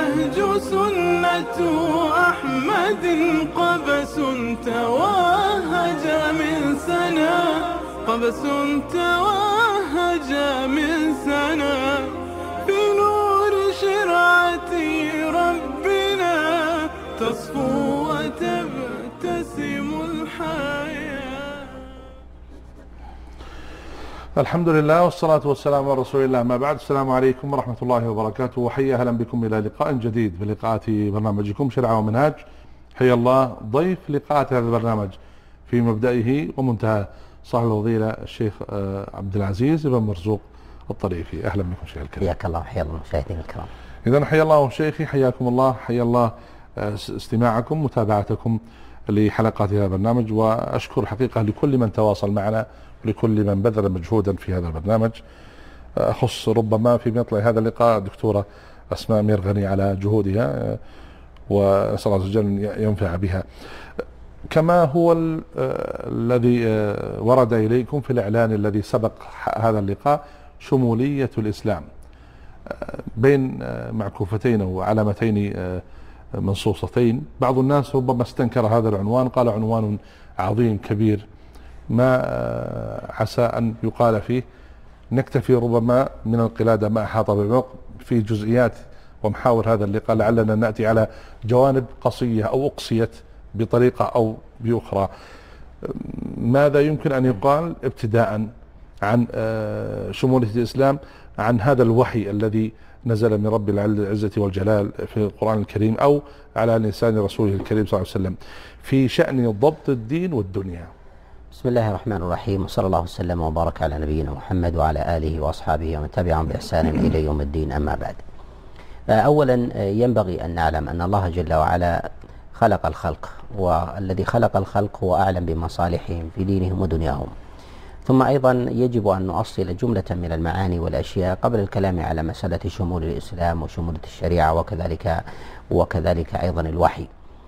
والنهج سنة أحمد قبس توهج من سنة، قبس توهج من سنة، في نور شرعة ربنا تصفو وتبتسم الحياة. الحمد لله والصلاة والسلام على رسول الله، ما بعد. السلام عليكم ورحمة الله وبركاته، وحيا أهلا بكم إلى لقاء جديد في لقاءات برنامجكم شريعة ومنهاج. حيا الله ضيف لقاءات هذا البرنامج في مبدئه ومنتهى صاحب الفضيلة الشيخ عبد العزيز بن مرزوق الطريفي. أهلا بكم شيخ الكريم. حياك الله وحيا الله المشاهدين الكرام. إذن حيا الله شيخي، حياكم الله، حيا الله استماعكم متابعتكم لحلقات هذا البرنامج، وأشكر حقيقة لكل من تواصل معنا ولكل من بذل مجهودا في هذا البرنامج. أخص ربما في مثل هذا اللقاء دكتورة أسماء ميرغني على جهودها، ونسأل الله عز وجل أن ينفع بها. كما هو الذي ورد إليكم في الإعلان الذي سبق هذا اللقاء، شمولية الإسلام بين معكوفتين وعلامتين منصوصتين. بعض الناس ربما استنكر هذا العنوان، قال عنوان عظيم كبير ما عسى أن يقال فيه. نكتفي ربما من القلادة ما أحاط بالعمق في جزئيات ومحاور هذا اللقاء، لعلنا نأتي على جوانب قصية أو أقصيت بطريقة أو بأخرى. ماذا يمكن أن يقال ابتداء عن شمولية الإسلام، عن هذا الوحي الذي نزل من رب العزة والجلال في القرآن الكريم أو على لسان رسوله الكريم صلى الله عليه وسلم في شأن ضبط الدين والدنيا؟ بسم الله الرحمن الرحيم، وصلى الله وسلم وبارك على نبينا محمد وعلى آله وأصحابه ومن تبعهم بإحسان إلى يوم الدين. أما بعد، أولا ينبغي أن نعلم أن الله جل وعلا خلق الخلق، والذي خلق الخلق هو أعلم بمصالحهم في دينهم ودنياهم. ثم أيضا يجب أن نؤصل جملة من المعاني والأشياء قبل الكلام على مسألة شمول الإسلام وشمولية الشريعة وكذلك أيضا الوحي.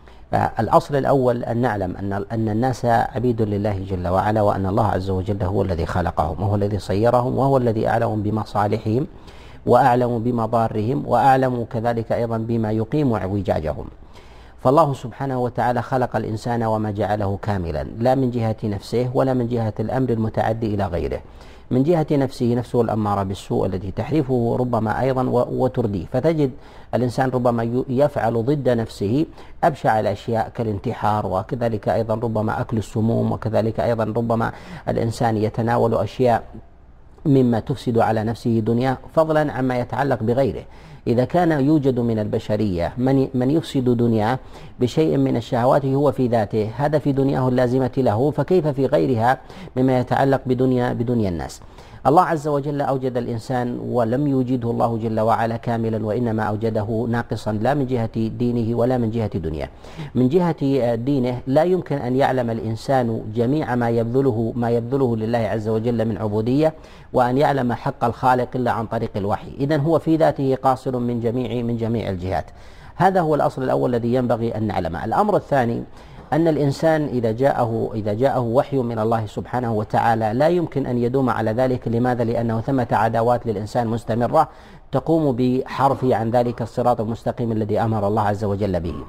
الأصل الأول أن نعلم أن الناس عبيد لله جل وعلا، وأن الله عز وجل هو الذي خلقهم وهو الذي صيرهم وهو الذي أعلم بمصالحهم وأعلم بمضارهم وأعلم كذلك أيضا بما يقيم اعوجاجهم. فالله سبحانه وتعالى خلق الإنسان وما جعله كاملا، لا من جهة نفسه ولا من جهة الأمر المتعدي إلى غيره. من جهة نفسه الأمارة بالسوء التي تحرفه ربما أيضا وترديه، فتجد الإنسان ربما يفعل ضد نفسه أبشع الأشياء كالانتحار، وكذلك أيضا ربما أكل السموم، وكذلك أيضا ربما الإنسان يتناول أشياء مما تفسد على نفسه دنياه، فضلا عما يتعلق بغيره. إذا كان يوجد من البشرية من يفسد دنياه بشيء من الشهوات هو في ذاته، هذا في دنياه اللازمة له، فكيف في غيرها مما يتعلق بدنيا الناس؟ الله عز وجل أوجد الإنسان ولم يوجده الله جل وعلا كاملا، وإنما أوجده ناقصا، لا من جهة دينه ولا من جهة دنياه. من جهة دينه لا يمكن أن يعلم الإنسان جميع ما يبذله لله عز وجل من عبودية، وأن يعلم حق الخالق إلا عن طريق الوحي. إذن هو في ذاته قاصر من جميع الجهات. هذا هو الأصل الأول الذي ينبغي أن نعلمه. الأمر الثاني أن الإنسان إذا جاءه وحي من الله سبحانه وتعالى لا يمكن أن يدوم على ذلك. لماذا؟ لأنه ثمة عداوات للإنسان مستمرة تقوم بحرفه عن ذلك الصراط المستقيم الذي أمر الله عز وجل به.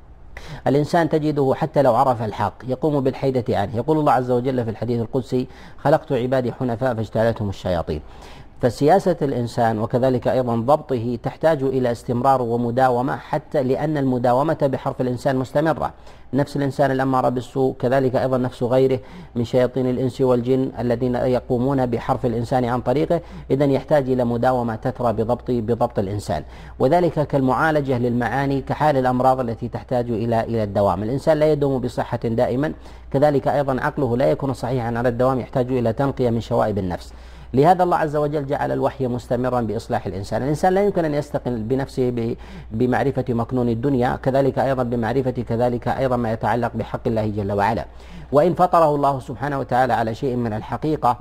الإنسان تجده حتى لو عرف الحق يقوم بالحيدة عنه. يقول الله عز وجل في الحديث القدسي: خلقت عبادي حنفاء فاجتالتهم الشياطين. فسياسة الإنسان وكذلك أيضا ضبطه تحتاج إلى استمرار ومداومة، حتى لأن المداومة بحرف الإنسان مستمرة. نفس الإنسان الأمارة بالسوء، كذلك أيضا نفس غيره من شياطين الإنس والجن الذين يقومون بحرف الإنسان عن طريقه. إذن يحتاج إلى مداومة تترى بضبط الإنسان، وذلك كالمعالجة للمعاني كحال الأمراض التي تحتاج إلى الدوام. الإنسان لا يدوم بصحة دائما، كذلك أيضا عقله لا يكون صحيحا على الدوام، يحتاج إلى تنقية من شوائب النفس. لهذا الله عز وجل جعل الوحي مستمرا بإصلاح الإنسان. الإنسان لا يمكن أن يستقل بنفسه بمعرفة مكنون الدنيا، كذلك أيضا بمعرفة كذلك أيضا ما يتعلق بحق الله جل وعلا. وإن فطره الله سبحانه وتعالى على شيء من الحقيقة،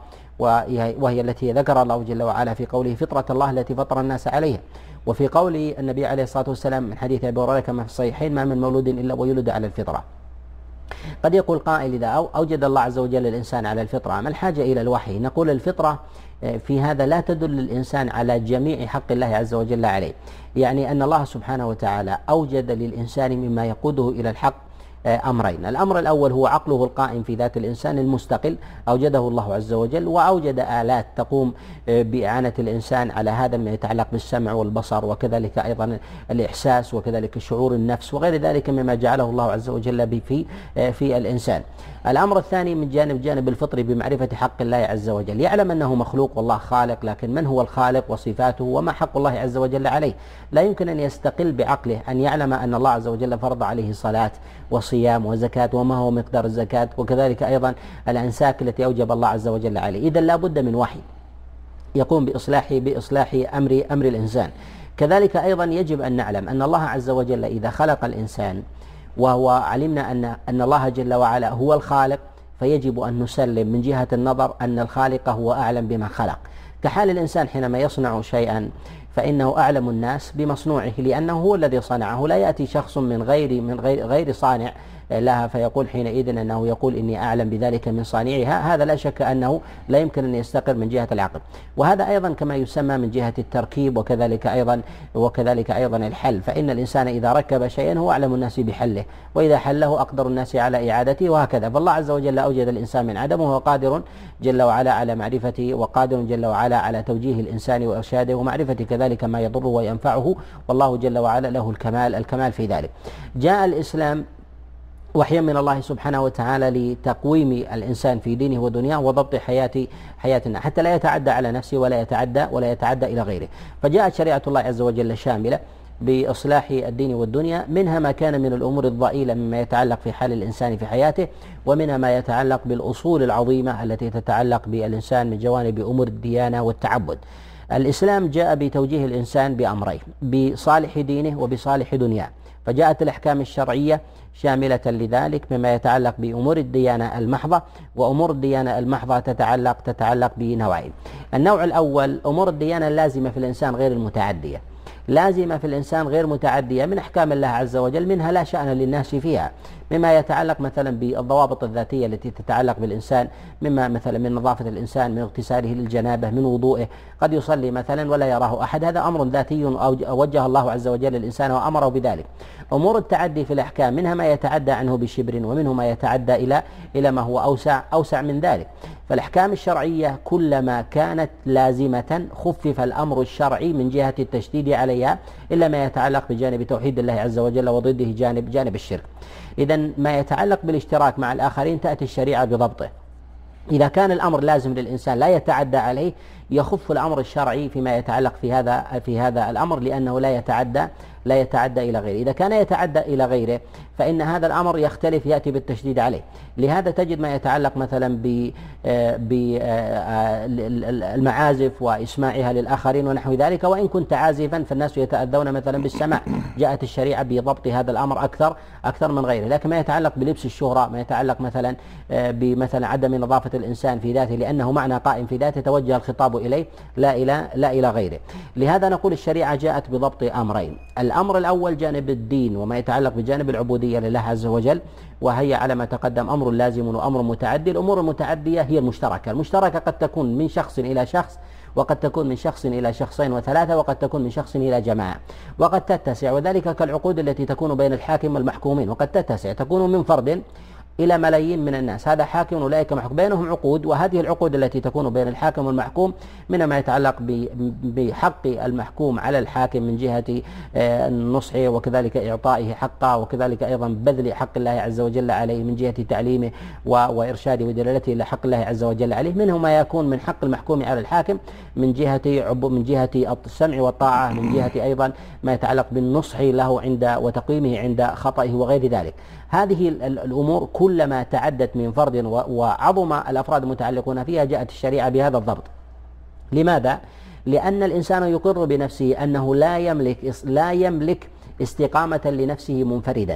وهي التي ذكر الله جل وعلا في قوله: فطرة الله التي فطر الناس عليها. وفي قول النبي عليه الصلاة والسلام من حديث أبي هريرة كما في الصحيحين: ما من مولود إلا ويولد على الفطرة. قد يقول قائل: إذا أوجد الله عز وجل الإنسان على الفطرة، ما الحاجة إلى الوحي؟ نقول الفطرة في هذا لا تدل الإنسان على جميع حق الله عز وجل عليه، يعني أن الله سبحانه وتعالى أوجد للإنسان مما يقوده إلى الحق أمرين. الأمر الأول هو عقله القائم في ذات الإنسان المستقل، أوجده الله عز وجل، وأوجد آلات تقوم بإعانة الإنسان على هذا مما يتعلق بالسمع والبصر، وكذلك أيضا الإحساس، وكذلك شعور النفس، وغير ذلك مما جعله الله عز وجل في الإنسان. الأمر الثاني من جانب الفطري بمعرفة حق الله عز وجل، يعلم أنه مخلوق والله خالق، لكن من هو الخالق وصفاته وما حق الله عز وجل عليه؟ لا يمكن أن يستقل بعقله أن يعلم أن الله عز وجل فرض عليه صلاة وصيام وزكاة، وما هو مقدار الزكاة، وكذلك أيضا الأنساك التي أوجب الله عز وجل عليه. إذن لا بد من وحي يقوم بإصلاح أمر الإنسان. كذلك أيضا يجب أن نعلم أن الله عز وجل إذا خلق الإنسان، وهو علمنا أن الله جل وعلا هو الخالق، فيجب أن نسلم من جهة النظر أن الخالق هو أعلم بما خلق. كحال الإنسان حينما يصنع شيئا فإنه أعلم الناس بمصنوعه، لأنه هو الذي صنعه، لا يأتي شخص من غير صانع لها فيقول حينئذ أنه يقول إني أعلم بذلك من صانعها. هذا لا شك أنه لا يمكن أن يستقر من جهة العقل. وهذا أيضا كما يسمى من جهة التركيب، وكذلك أيضا الحل، فإن الإنسان إذا ركب شيئا هو أعلم الناس بحله، وإذا حله أقدر الناس على إعادته، وهكذا. فالله عز وجل أوجد الإنسان من عدم، وهو قادر جل وعلا على معرفته، وقادر جل وعلا على توجيه الإنسان وإرشاده ومعرفة كذلك ما يضره وينفعه، والله جل وعلا له الكمال في ذلك. جاء الإسلام وحيا من الله سبحانه وتعالى لتقويم الإنسان في دينه ودنياه وضبط حياتنا، حتى لا يتعدى على نفسه ولا يتعدى إلى غيره. فجاءت شريعة الله عز وجل شاملة بإصلاح الدين والدنيا، منها ما كان من الأمور الضئيلة مما يتعلق في حال الإنسان في حياته، ومنها ما يتعلق بالأصول العظيمة التي تتعلق بالإنسان من جوانب أمور الديانة والتعبد. الإسلام جاء بتوجيه الإنسان بأمرين: بصالح دينه وبصالح دنياه. فجاءت الأحكام الشرعية شاملة لذلك مما يتعلق بأمور الديانة المحضة، وأمور الديانة المحضة تتعلق بنوعين. النوع الأول أمور الديانة اللازمة في الإنسان غير المتعدية، لازمة في الإنسان غير متعدية من أحكام الله عز وجل، منها لا شأن للناس فيها، مما يتعلق مثلا بالضوابط الذاتية التي تتعلق بالإنسان، مما مثلا من نظافة الإنسان، من اغتساله للجنابة، من وضوئه، قد يصلي مثلا ولا يراه أحد، هذا أمر ذاتي وجه الله عز وجل الإنسان وأمره بذلك. أمور التعدي في الأحكام منها ما يتعدى عنه بشبر، ومنه ما يتعدى إلى ما هو أوسع من ذلك. فالأحكام الشرعية كلما كانت لازمة خفف الأمر الشرعي من جهة التشديد عليها، إلا ما يتعلق بجانب توحيد الله عز وجل وضده جانب الشرك. إذن ما يتعلق بالاشتراك مع الآخرين تأتي الشريعة بضبطه. إذا كان الأمر لازم للإنسان لا يتعدى عليه، يخف الأمر الشرعي فيما يتعلق في هذا الأمر، لأنه لا يتعدى إلى غيره. إذا كان يتعدى إلى غيره فإن هذا الأمر يختلف، يأتي بالتشديد عليه. لهذا تجد ما يتعلق مثلا بالمعازف وإسماعها للآخرين ونحو ذلك، وإن كنت عازفا فالناس يتأذون مثلا بالسماع، جاءت الشريعة بضبط هذا الأمر أكثر من غيره. لكن ما يتعلق بلبس الشهرة، ما يتعلق مثلا بمثلا عدم نظافة الإنسان في ذاته لأنه معنى قائم في ذاته، توجه الخطاب إليه لا إلى غيره. لهذا نقول الشريعة جاءت بضبط أمرين: الأمر الأول جانب الدين وما يتعلق بجانب العبودية لله عز وجل، وهي على ما تقدم أمر لازم وأمر متعدي. الأمور المتعدية هي المشتركة قد تكون من شخص إلى شخص، وقد تكون من شخص إلى شخصين وثلاثة، وقد تكون من شخص إلى جماعة، وقد تتسع، وذلك كالعقود التي تكون بين الحاكم والمحكومين، وقد تتسع تكون من فرد إلى ملايين من الناس، هذا حاكم أولئك محكوم، بينهم عقود. وهذه العقود التي تكون بين الحاكم والمحكوم من ما يتعلق بحق المحكوم على الحاكم من جهة النصح وكذلك إعطائه حقه، وكذلك أيضا بذل حق الله عز وجل عليه من جهة تعليمه وإرشاده ودلالته إلى حق الله عز وجل عليه. منه ما يكون من حق المحكوم على الحاكم من جهة السمع والطاعة، من جهة أيضا ما يتعلق بالنصح له وتقويمه عند خطئه وغير ذلك. هذه الأمور كلما تعدت من فرد وعظم الأفراد المتعلقون فيها جاءت الشريعة بهذا الضبط. لماذا؟ لأن الإنسان يقر بنفسه أنه لا يملك استقامة لنفسه منفردا،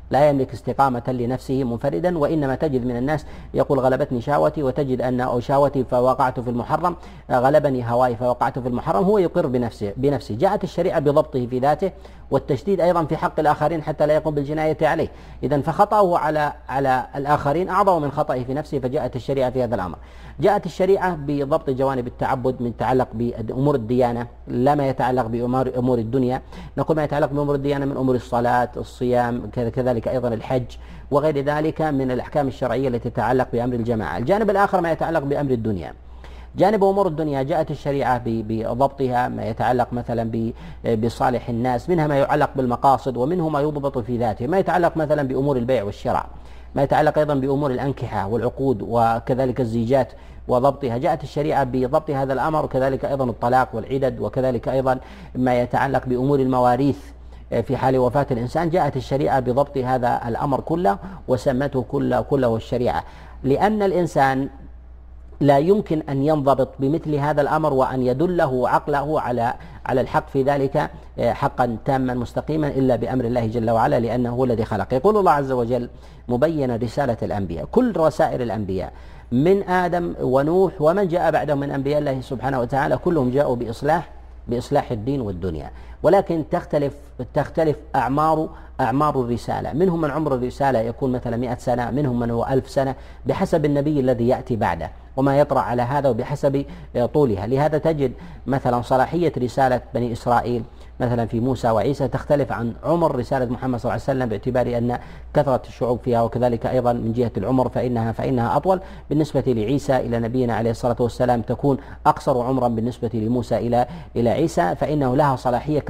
لا يملك استقامة لنفسه منفردا، وإنما تجد من الناس يقول غلبتني شهوتي، وتجد أن شهوتي فوقعت في المحرم، غلبني هواي فوقعت في المحرم، هو يقر بنفسه. جاءت الشريعة بضبطه في ذاته والتشديد أيضا في حق الآخرين حتى لا يقوم بالجناية عليه. إذن فخطأه على الآخرين أعظم من خطأه في نفسه، فجاءت الشريعة في هذا الأمر. جاءت الشريعة بضبط جوانب التعبد من يتعلق بأمور الديانة، لا ما يتعلق بأمور الدنيا. نقول ما يتعلق بأمور الديانة من أمور الصلاة، الصيام، كذلك أيضا الحج وغير ذلك من الأحكام الشرعية التي تتعلق بأمر الجماعة. الجانب الآخر ما يتعلق بأمر الدنيا. جانب أمور الدنيا جاءت الشريعة بضبطها، ما يتعلق مثلا بصالح الناس، منها ما يتعلق بالمقاصد ومنه ما يضبط في ذاته، ما يتعلق مثلا بأمور البيع والشراء، ما يتعلق أيضا بأمور الأنكحة والعقود وكذلك الزيجات وضبطها. جاءت الشريعة بضبط هذا الأمر، وكذلك أيضا الطلاق والعدد، وكذلك أيضا ما يتعلق بأمور المواريث في حال وفاة الإنسان. جاءت الشريعة بضبط هذا الأمر كله وسمته كله الشريعة، لأن الإنسان لا يمكن أن ينضبط بمثل هذا الأمر وأن يدله عقله على الحق في ذلك حقا تاما مستقيما إلا بأمر الله جل وعلا، لأنه هو الذي خلق. يقول الله عز وجل مبينا رسالة الأنبياء، كل رسائل الأنبياء من آدم ونوح ومن جاء بعدهم من أنبياء الله سبحانه وتعالى كلهم جاءوا بإصلاح الدين والدنيا، ولكن تختلف أعمار الرسالة. منهم من عمر الرسالة يكون مثلا 100 سنة، منهم من هو 1000 سنة، بحسب النبي الذي يأتي بعده وما يطرأ على هذا وبحسب طولها. لهذا تجد مثلا صلاحية رسالة بني إسرائيل مثلا في موسى وعيسى تختلف عن عمر رسالة محمد صلى الله عليه وسلم، باعتبار أن كثرة الشعوب فيها، وكذلك أيضا من جهة العمر فإنها أطول. بالنسبة لعيسى إلى نبينا عليه الصلاة والسلام تكون أقصر عمرا بالنسبة لموسى إلى عيسى، فإنه لها صلاحية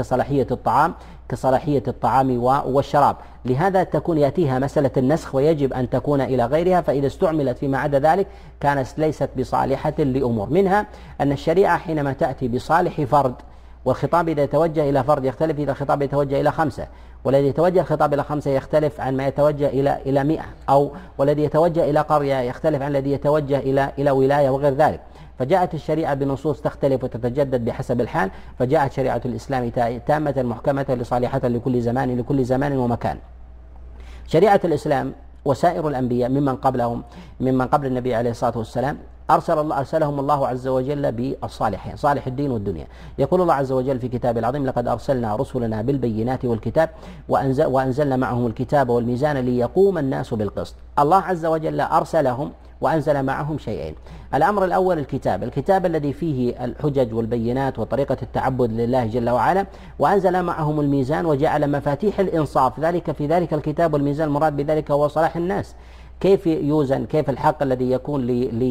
كصلاحية الطعام والشراب. لهذا تكون يأتيها مسألة النسخ ويجب أن تكون إلى غيرها، فإذا استعملت فيما عدا ذلك كانت ليست بصالحة لأمور. منها أن الشريعة حينما تأتي بصالح فرد، والخطاب إذا يتوجه إلى فرد يختلف إذا الخطاب يتوجه إلى 5، والذي يتوجه الخطاب إلى 5 يختلف عن ما يتوجه إلى 100، أو والذي يتوجه إلى قرية يختلف عن الذي يتوجه إلى ولاية وغير ذلك. فجاءت الشريعة بنصوص تختلف وتتجدد بحسب الحال، فجاءت شريعة الإسلام تامة محكمة لصالحة لكل زمان ومكان. شريعة الإسلام وسائر الأنبياء ممن قبل النبي عليه الصلاة والسلام أرسلهم الله عز وجل بالصالحين، صالح الدين والدنيا. يقول الله عز وجل في كتابه العظيم: لقد أرسلنا رسلنا بالبينات والكتاب وأنزلنا معهم الكتاب والميزان ليقوم الناس بالقسط. الله عز وجل أرسلهم وأنزل معهم شيئين. الأمر الأول الكتاب الذي فيه الحجج والبينات وطريقة التعبد لله جل وعلا، وأنزل معهم الميزان وجعل مفاتيح الإنصاف. في ذلك الكتاب والميزان المراد بذلك هو صلاح الناس، كيف يوزن، كيف الحق الذي يكون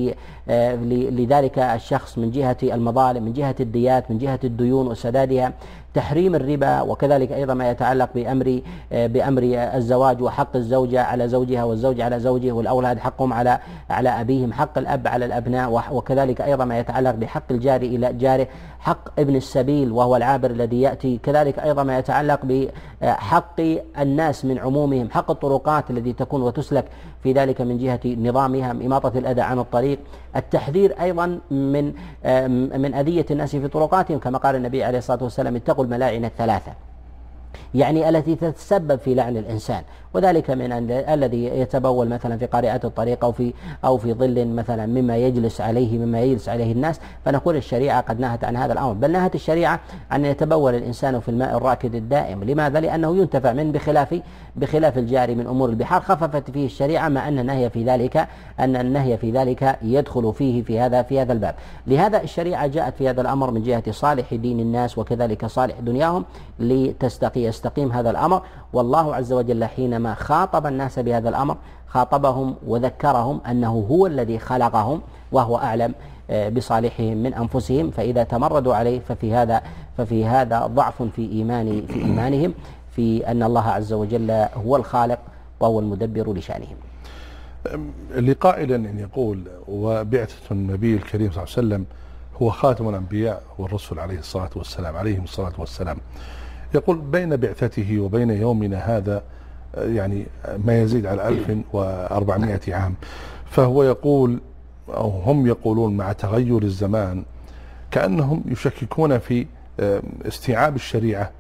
لذلك الشخص من جهة المظالم، من جهة الديات، من جهة الديون وسدادها، تحريم الربا، وكذلك أيضا ما يتعلق بأمر الزواج وحق الزوجة على زوجها والزوج على زوجه، والأولاد حقهم على أبيهم، حق الأب على الأبناء، وكذلك أيضا ما يتعلق بحق الجار إلى جاره، حق ابن السبيل وهو العابر الذي يأتي، كذلك أيضا ما يتعلق بحق الناس من عمومهم، حق الطرقات التي تكون وتسلك في ذلك من جهة نظامها، إماطة الأذى عن الطريق، التحذير أيضا من أذية الناس في طرقاتهم، كما قال النبي عليه الصلاة والسلام: اتقوا الملاعن الثلاثة، يعني التي تتسبب في لعن الإنسان، وذلك من الذي يتبول مثلا في قارعة الطريق أو في ظل مثلا مما يجلس عليه الناس. فنقول الشريعة قد نهت عن هذا الأمر، بل نهت الشريعة عن يتبول الإنسان في الماء الراكد الدائم. لماذا؟ لأنه ينتفع منه بخلاف الجاري من أمور البحار. خففت فيه الشريعة، مع أن النهي في ذلك يدخل فيه في هذا الباب. لهذا الشريعة جاءت في هذا الأمر من جهة صالح دين الناس وكذلك صالح دنياهم يستقيم هذا الأمر. والله عز وجل حينما خاطب الناس بهذا الأمر خاطبهم وذكرهم أنه هو الذي خلقهم وهو أعلم بصالحهم من أنفسهم، فإذا تمردوا عليه ففي هذا ضعف في إيمانهم في أن الله عز وجل هو الخالق وهو المدبر لشأنهم. لقائل أن يقول: وبعثة النبي الكريم صلى الله عليه وسلم هو خاتم الأنبياء والرسل عليهم الصلاة والسلام. يقول: بين بعثته وبين يومنا هذا يعني ما يزيد على 1400 عام. فهو يقول، أو هم يقولون، مع تغير الزمان كأنهم يشككون في استيعاب الشريعة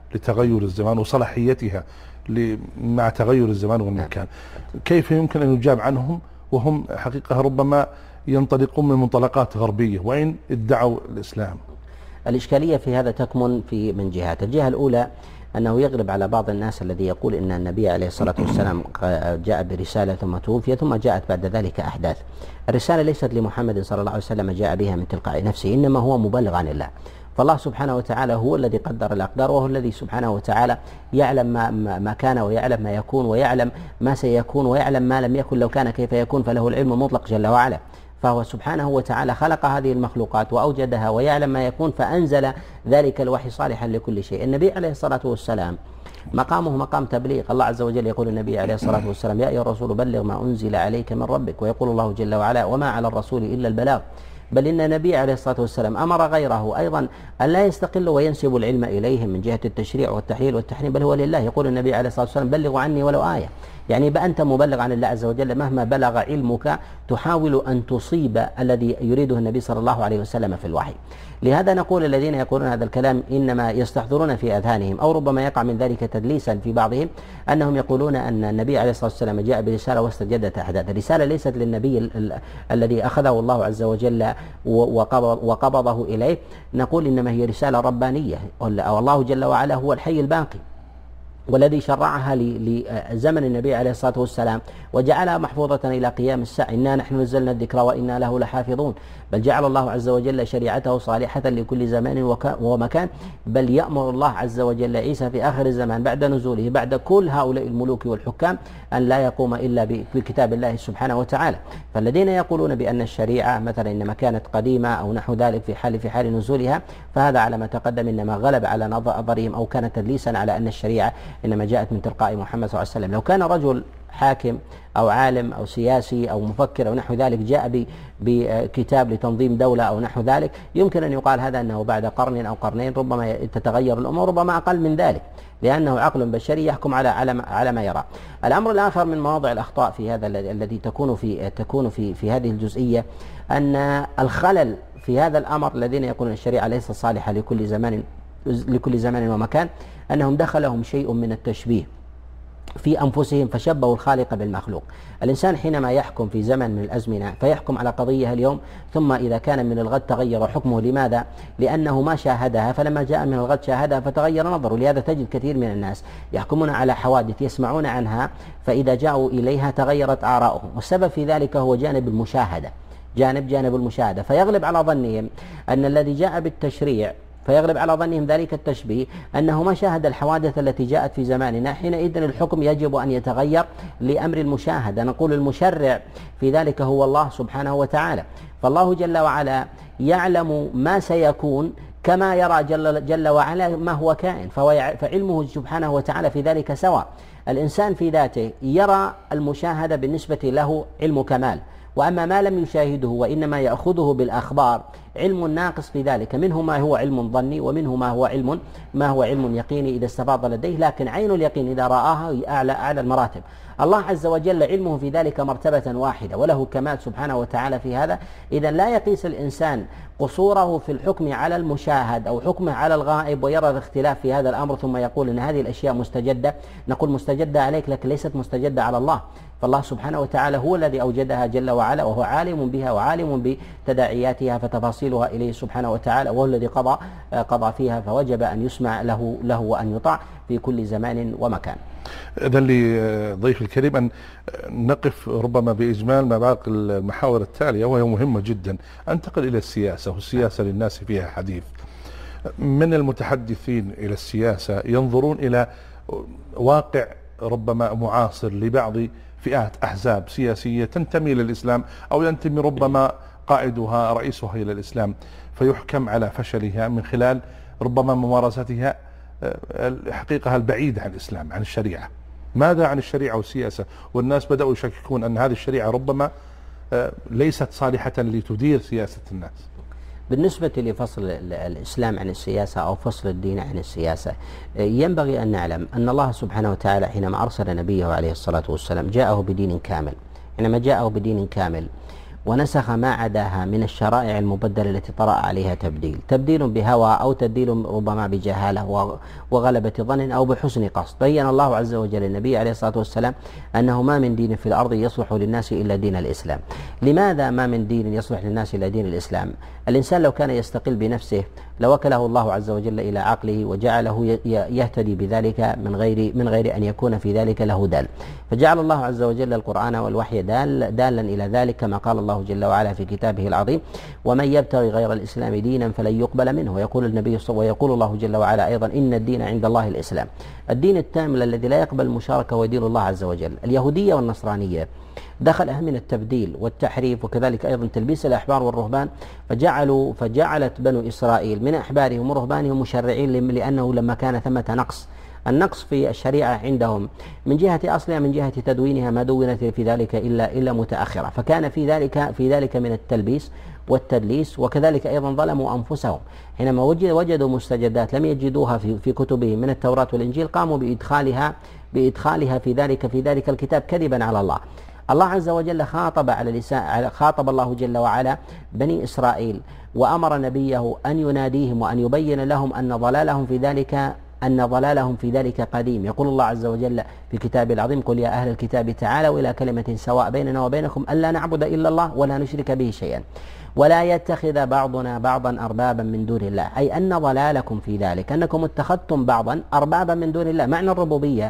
لتغير الزمان وصلاحيتها مع تغير الزمان والمكان. كيف يمكن أن يجاب عنهم وهم حقيقة ربما ينطلقون من منطلقات غربية وإن ادعوا الإسلام؟ الإشكالية في هذا تكمن في من جهات. الجهة الأولى أنه يغلب على بعض الناس الذي يقول إن النبي عليه الصلاة والسلام جاء برسالة ثم توفي ثم جاءت بعد ذلك أحداث. الرسالة ليست لمحمد صلى الله عليه وسلم جاء بها من تلقاء نفسه، إنما هو مبلغ عن الله. فالله سبحانه وتعالى هو الذي قدر الأقدار، وهو الذي سبحانه وتعالى يعلم ما كان ويعلم ما يكون ويعلم ما سيكون ويعلم ما لم يكن لو كان كيف يكون، فله العلم المطلق جل وعلا. فهو سبحانه وتعالى خلق هذه المخلوقات وأوجدها ويعلم ما يكون، فأنزل ذلك الوحي صالحا لكل شيء. النبي عليه الصلاة والسلام مقامه مقام تبليغ. الله عز وجل يقول النبي عليه الصلاة والسلام: يا أيها الرسول بلغ ما أنزل عليك من ربك. ويقول الله جل وعلا: وما على الرسول إلا البلاغ. بل إن النبي عليه الصلاة والسلام أمر غيره أيضا أن لا يستقل وينسب العلم إليهم من جهة التشريع والتحليل والتحريم، بل هو لله. يقول النبي عليه الصلاة والسلام: بلغوا عني ولو آية. يعني أنت مبلغ عن الله عز وجل، مهما بلغ علمك تحاول أن تصيب الذي يريده النبي صلى الله عليه وسلم في الوحي. لهذا نقول الذين يقولون هذا الكلام إنما يستحضرون في أذهانهم، أو ربما يقع من ذلك تدليسا في بعضهم، أنهم يقولون أن النبي عليه الصلاة والسلام جاء برسالة واستجدت أحداث. الرسالة ليست للنبي الذي أخذه الله عز وجل وقبضه إليه. نقول إنما هي رسالة ربانية، والله جل وعلا هو الحي الباقي والذي شرعها لزمن النبي عليه الصلاة والسلام وجعلها محفوظة إلى قيام الساعة. إنا نحن نزلنا الذكر وإنا له لحافظون. بل جعل الله عز وجل شريعته صالحة لكل زمان ومكان. بل يأمر الله عز وجل عيسى في آخر الزمان بعد نزوله بعد كل هؤلاء الملوك والحكام أن لا يقوم إلا بكتاب الله سبحانه وتعالى. فالذين يقولون بأن الشريعة مثلا إنما كانت قديمة أو نحو ذلك في حال نزولها، فهذا على ما تقدم إنما غلب على نظرهم أو كان تدليسا على أن الشريعة إنما جاءت من تلقاء محمد صلى الله عليه وسلم. لو كان رجل حاكم أو عالم أو سياسي أو مفكر أو نحو ذلك جاء بكتاب لتنظيم دولة أو نحو ذلك، يمكن أن يقال هذا أنه بعد قرن أو قرنين ربما تتغير الأمور، ربما أقل من ذلك، لأنه عقل بشري يحكم على ما يرى. الأمر الآخر من مواضع الأخطاء في هذا الذي تكون في هذه الجزئية، أن الخلل في هذا الأمر الذين يقولون الشريعة ليست صالحة لكل زمان ومكان، أنهم دخلهم شيء من التشبيه في أنفسهم فشبهوا الخالق بالمخلوق. الإنسان حينما يحكم في زمن من الأزمنة فيحكم على قضية اليوم، ثم إذا كان من الغد تغير حكمه. لماذا؟ لأنه ما شاهدها، فلما جاء من الغد شاهدها فتغير نظره. لهذا تجد كثير من الناس يحكمون على حوادث يسمعون عنها، فإذا جاءوا إليها تغيرت آراؤهم، والسبب في ذلك هو جانب المشاهدة، جانب المشاهدة. فيغلب على ظنهم أن الذي جاء بالتشريع فيغلب على ظنهم ذلك التشبيه أنه ما شاهد الحوادث التي جاءت في زماننا، حينئذ الحكم يجب أن يتغير لأمر المشاهدة. نقول المشرع في ذلك هو الله سبحانه وتعالى، فالله جل وعلا يعلم ما سيكون كما يرى جل وعلا ما هو كائن، فعلمه سبحانه وتعالى في ذلك سواء. الإنسان في ذاته يرى المشاهدة بالنسبة له علم كمال، وأما ما لم يشاهده وإنما يأخذه بالأخبار علم ناقص في ذلك، منه ما هو علم ظني ومنه ما هو علم يقيني إذا استفاض لديه، لكن عين اليقين إذا رآها أعلى المراتب. الله عز وجل علمه في ذلك مرتبة واحدة، وله كمال سبحانه وتعالى في هذا. إذا لا يقيس الإنسان قصوره في الحكم على المشاهد أو حكمه على الغائب ويرى الاختلاف في هذا الأمر ثم يقول أن هذه الأشياء مستجدة. نقول مستجدة عليك لكن ليست مستجدة على الله، فالله سبحانه وتعالى هو الذي أوجدها جل وعلا، وهو عالم بها وعالم بتداعياتها فتفاصيلها إليه سبحانه وتعالى، وهو الذي قضى فيها، فوجب أن يسمع له وأن يطاع في كل زمان ومكان. إذن لضيف الكريم أن نقف ربما بإجمال ما باقي المحاور التالية وهي مهمة جدا. أنتقل إلى السياسة، والسياسة للناس فيها حديث. من المتحدثين إلى السياسة ينظرون إلى واقع ربما معاصر لبعض فئات أحزاب سياسية تنتمي إلى الإسلام أو ينتمي ربما قائدها رئيسها إلى الإسلام، فيحكم على فشلها من خلال ربما ممارستها حقيقة البعيدة عن الإسلام، عن الشريعة. ماذا عن الشريعة والسياسة؟ والناس بدأوا يشككون أن هذه الشريعة ربما ليست صالحة لتدير سياسة الناس. بالنسبة لفصل الإسلام عن السياسة أو فصل الدين عن السياسة، ينبغي أن نعلم أن الله سبحانه وتعالى حينما أرسل نبيه عليه الصلاة والسلام جاءه بدين كامل. حينما جاءه بدين كامل ونسخ ما عداها من الشرائع المبدلة التي طرأ عليها تبديل بهوى أو تبديل ربما بجهالة وغلبة ظن أو بحسن قصد. بين الله عز وجل للنبي عليه الصلاة والسلام أنه ما من دين في الأرض يصلح للناس إلا دين الإسلام. لماذا ما من دين يصلح للناس إلا دين الإسلام؟ الإنسان لو كان يستقل بنفسه لوكله الله عز وجل إلى عقله وجعله يهتدي بذلك من غير أن يكون في ذلك له دال، فجعل الله عز وجل القرآن والوحي دالا إلى ذلك، كما قال الله جل وعلا في كتابه العظيم: ومن يبتغي غير الإسلام دينا فلن يقبل منه. ويقول الله جل وعلا أيضا: إن الدين عند الله الإسلام. الدين التام الذي لا يقبل المشاركة هو دين الله عز وجل. اليهودية والنصرانية دخلها من التبديل والتحريف وكذلك أيضا تلبيس الأحبار والرهبان، فجعلت بنو إسرائيل من أحبارهم ورهبانهم مشرعين، لأنه لما كان ثمة النقص في الشريعة عندهم من جهة أصلها من جهة تدوينها ما دونت في ذلك إلا متأخرة، فكان في ذلك من التلبيس والتدليس، وكذلك أيضا ظلموا أنفسهم حينما وجدوا مستجدات لم يجدوها في كتبهم من التوراة والإنجيل، قاموا بإدخالها في ذلك الكتاب كذبا على الله. الله عز وجل خاطب الله جل وعلا بني إسرائيل وأمر نبيه أن يناديهم وأن يبين لهم أن ضلالهم في ذلك قديم. يقول الله عز وجل في كتابه العظيم: قل يا أهل الكتاب تعالوا إلى كلمة سواء بيننا وبينكم ألا نعبد إلا الله ولا نشرك به شيئا ولا يتخذ بعضنا بعضا أربابا من دون الله، أي أن ضلالكم في ذلك أنكم اتخذتم بعضا أربابا من دون الله. معنى الربوبية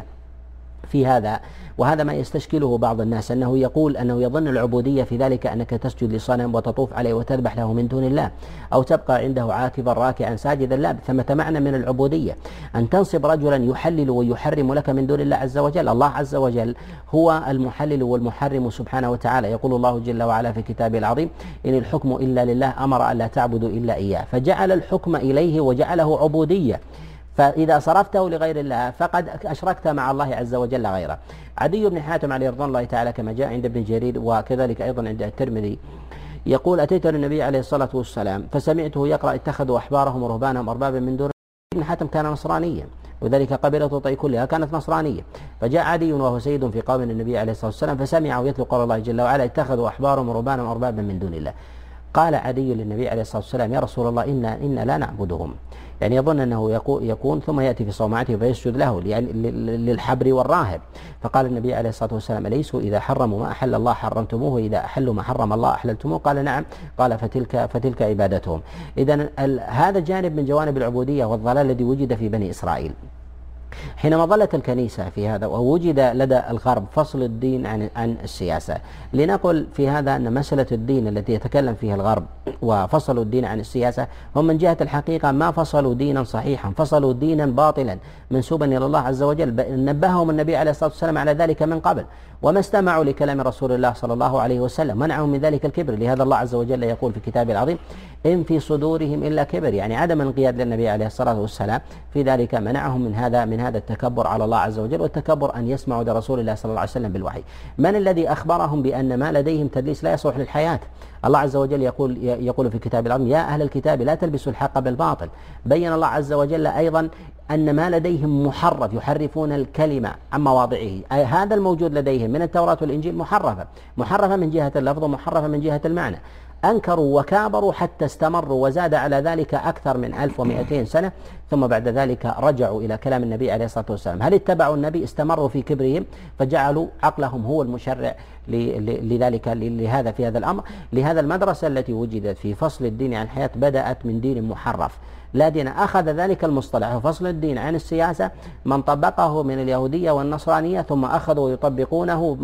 في هذا، وهذا ما يستشكله بعض الناس، أنه يظن العبودية في ذلك أنك تسجد لصنم وتطوف عليه وتذبح له من دون الله، أو تبقى عنده عاكفا راكعا ساجدا. لا، ثمة معنى من العبودية أن تنصب رجلا يحلل ويحرم لك من دون الله عز وجل. الله عز وجل هو المحلل والمحرم سبحانه وتعالى. يقول الله جل وعلا في كتابه العظيم: إن الحكم إلا لله أمر ألا تعبدوا إلا إياه، فجعل الحكم إليه وجعله عبودية. فإذا صرفته لغير الله فقد أشركت مع الله عز وجل غيره. عدي بن حاتم عليه رضوان الله تعالى كما جاء عند ابن جرير وكذلك أيضا عند الترمذي يقول: أتيت للنبي عليه الصلاة والسلام فسمعته يقرأ: اتخذوا أحبارهم ورهبانهم أربابا من دون. ابن حاتم كان نصرانيا، وذلك قبيلة طي كلها كانت نصرانية، فجاء عدي وهو سيد في قوم النبي عليه الصلاة والسلام فسمعه يتلو قول الله جل وعلا: اتخذوا أحبارهم ورهبانهم أربابا من دون الله. قال عدي للنبي عليه الصلاة والسلام: يا رسول الله إنا لا نعبدهم. يعني يظن أنه يكون ثم يأتي في صومعته فيسجد له للحبر والراهب. فقال النبي عليه الصلاة والسلام: أليسوا إذا حرموا ما أحل الله حرمتموه وإذا أحلوا ما حرم الله أحللتموه؟ قال: نعم. قال: فتلك عبادتهم. إذن هذا جانب من جوانب العبودية والضلال الذي وجد في بني إسرائيل. حينما ظلت الكنيسة في هذا ووجد لدى الغرب فصل الدين عن السياسة، لنقل في هذا أن مسألة الدين التي يتكلم فيها الغرب وفصلوا الدين عن السياسة هم من جهة الحقيقة ما فصلوا دينا صحيحا، فصلوا دينا باطلا منسوبا إلى الله عز وجل. نبههم النبي عليه الصلاة والسلام على ذلك من قبل، وما استمعوا لكلام رسول الله صلى الله عليه وسلم، منعهم من ذلك الكبر. لهذا الله عز وجل يقول في كتابه العظيم: إن في صدورهم إلا كبر، يعني عدم الانقياد للنبي عليه الصلاة والسلام في ذلك منعهم من هذا التكبر على الله عز وجل، والتكبر أن يسمعوا لرسول الله صلى الله عليه وسلم بالوحي. من الذي أخبرهم بأن ما لديهم تدليس لا يصلح للحياة؟ الله عز وجل يقول في كتاب العظيم: يا أهل الكتاب لا تلبسوا الحق بالباطل. بين الله عز وجل أيضا أن ما لديهم محرف، يحرفون الكلمة عن مواضعه. هذا الموجود لديهم من التوراة والإنجيل محرفة من جهة اللفظ ومحرفة من جهة المعنى. أنكروا وكابروا حتى استمروا وزاد على ذلك أكثر من 1200 سنة، ثم بعد ذلك رجعوا إلى كلام النبي عليه الصلاة والسلام. هل اتبعوا النبي؟ استمروا في كبرهم فجعلوا عقلهم هو المشرع لذلك لهذا في هذا الأمر. لهذا المدرسة التي وجدت في فصل الدين عن الحياة بدأت من دين محرف لا دين. أخذ ذلك المصطلح فصل الدين عن السياسة من طبقه من اليهودية والنصرانية، ثم أخذوا يطبقونه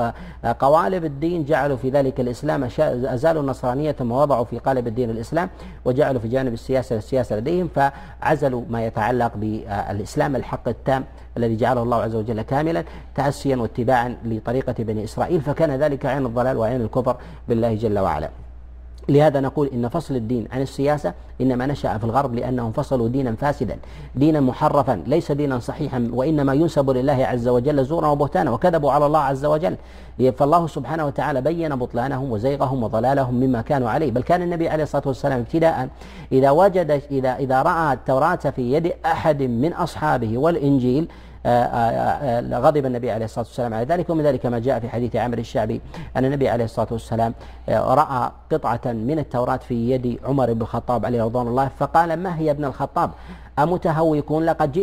قوالب الدين، جعلوا في ذلك الإسلام، أزالوا النصرانية ثم وضعوا في قالب الدين الإسلام، وجعلوا في جانب السياسة لديهم، فعزلوا ما يتعلق بالإسلام الحق التام الذي جعله الله عز وجل كاملا تأسيا واتباعا لطريقة بني إسرائيل، فكان ذلك عين الضلال وعين الكفر بالله جل وعلا. لهذا نقول إن فصل الدين عن السياسة إنما نشأ في الغرب لأنهم فصلوا دينا فاسدا، دينا محرفا، ليس دينا صحيحا، وإنما ينسب لله عز وجل زورا وبهتانا، وكذبوا على الله عز وجل. فالله سبحانه وتعالى بين بطلانهم وزيغهم وضلالهم مما كانوا عليه. بل كان النبي عليه الصلاة والسلام ابتداء إذا رأى التوراة في يد أحد من أصحابه والإنجيل غضب النبي عليه الصلاة والسلام على ذلك. ومن ذلك ما جاء في حديث عامر الشعبي أن النبي عليه الصلاة والسلام رأى قطعة من التوراة في يد عمر بن الخطاب عليه رضوان الله، فقال: ما هي ابن الخطاب؟ أمتهوكون؟ لقد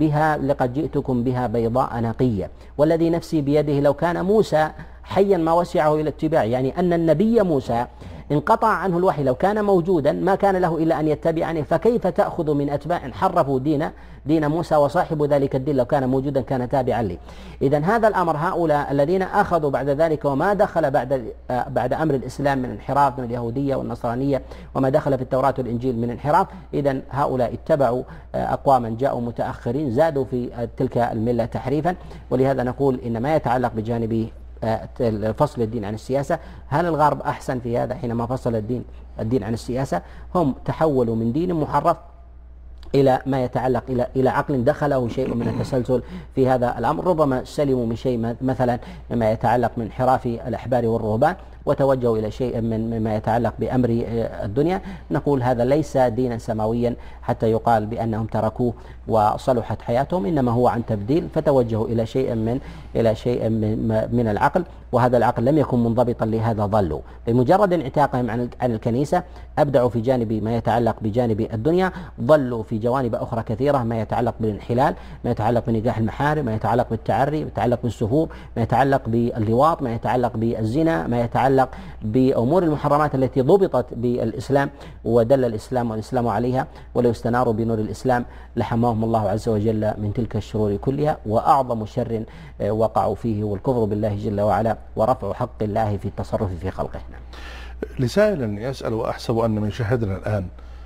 جئتكم بها بيضاء نقية، والذي نفسي بيده لو كان موسى حيا ما وسعه إلى اتباع. يعني أن النبي موسى انقطع عنه الوحي، لو كان موجودا ما كان له إلا أن يتبعني، فكيف تأخذ من أتباع حرفوا دين موسى، وصاحب ذلك الدين لو كان موجودا كان تابعا لي. إذن هذا الأمر، هؤلاء الذين أخذوا بعد ذلك وما دخل بعد أمر الإسلام من انحراف من اليهودية والنصرانية، وما دخل في التوراة والإنجيل من انحراف، إذن هؤلاء اتبعوا أقواما جاءوا متأخرين زادوا في تلك الملة تحريفا. ولهذا نقول إن ما يتعلق بجانب فصل الدين عن السياسة، هل الغرب أحسن في هذا حينما فصل الدين عن السياسة؟ هم تحولوا من دين محرف إلى ما يتعلق إلى عقل دخله شيء من التسلسل في هذا الأمر، ربما سلموا من شيء مثلا مما يتعلق من انحراف الأحبار والرهبان وتوجهوا إلى شيء مما يتعلق بأمر الدنيا. نقول هذا ليس دينا سماويا حتى يقال بأنهم تركوه وصلحت حياتهم، إنما هو عن تبديل، فتوجهوا إلى شيء من العقل، وهذا العقل لم يكن منضبطا لهذا ضلوا. بمجرد انعتاقهم عن الكنيسة أبدعوا في جانب ما يتعلق بجانب الدنيا، ضلوا في جوانب أخرى كثيرة، ما يتعلق بالانحلال، ما يتعلق بنكاح المحارم، ما يتعلق بالتعري، ما يتعلق بالسفور، ما يتعلق باللواط، ما يتعلق بالزنا، ما يتعلق بأمور المحرمات التي ضبطت بالإسلام ودل الإسلام والإسلام عليها. ولو استناروا بنور الإسلام لحماهم الله عز وجل من تلك الشرور كلها. وأعظم شر وقعوا فيه هو الكفر بالله جل وعلا ورفع حق الله في التصرف في خلقه. لسائل يسأل وأحسب أن من شاهدنا الآن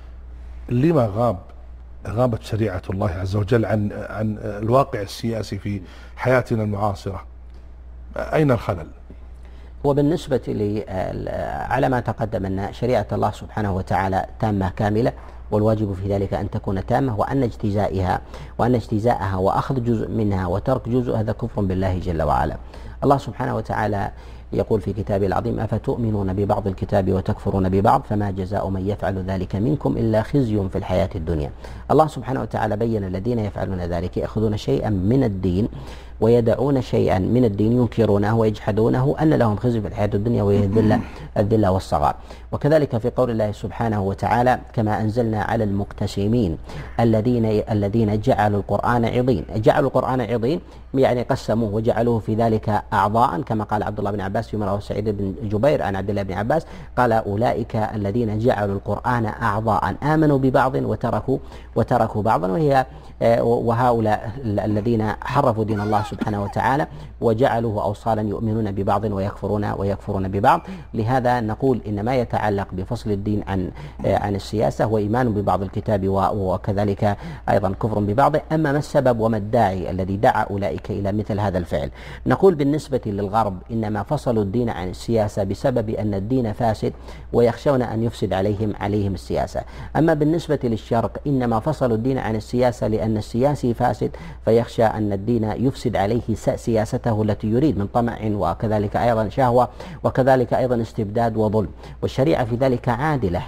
لما غابت شريعة الله عز وجل عن الواقع السياسي في حياتنا المعاصرة؟ أين الخلل؟ وبالنسبة لي على ما تقدم أن شريعة الله سبحانه وتعالى تامة كاملة، والواجب في ذلك أن تكون تامة، وأن اجتزاءها وأخذ جزء منها وترك جزء هذا كفر بالله جل وعلا. الله سبحانه وتعالى يقول في كتابه العظيم: أفتؤمنون ببعض الكتاب وتكفرون ببعض فما جزاء من يفعل ذلك منكم إلا خزي في الحياة الدنيا. الله سبحانه وتعالى بين الذين يفعلون ذلك يأخذون شيئا من الدين ويدعون شيئا من الدين ينكرونه ويجحدونه أن لهم خزي في الحياة الدنيا وهي الذلة والصغار. وكذلك في قول الله سبحانه وتعالى: كما أنزلنا على المقتسمين الذين جعلوا القرآن عضين، يعني قسموه وجعلوه في ذلك أعضاء، كما قال عبد الله بن عباس فيما رواه سعيد بن جبير عن عبد الله بن عباس قال: أولئك الذين جعلوا القرآن أعضاء آمنوا ببعض وتركوا بعضا. وهؤلاء الذين حرفوا دين الله سبحانه وتعالى وجعلوه أوصالا يؤمنون ببعض ويكفرون ببعض. لهذا نقول إن ما يتعلق بفصل الدين عن السياسة هو إيمان ببعض الكتاب وكذلك أيضا كفر ببعضه. أما ما السبب وما الداعي الذي دعا أولئك إلى مثل هذا الفعل؟ نقول بالنسبة للغرب إنما فصلوا الدين عن السياسة بسبب أن الدين فاسد ويخشون أن يفسد عليهم السياسة. أما بالنسبة للشرق إنما فصلوا الدين عن السياسة لأن السياسي فاسد فيخشى أن الدين يفسد عليه سياسته التي يريد من طمع وكذلك أيضا شهوة وكذلك أيضا استبداد وظلم. والشريعة في ذلك عادلة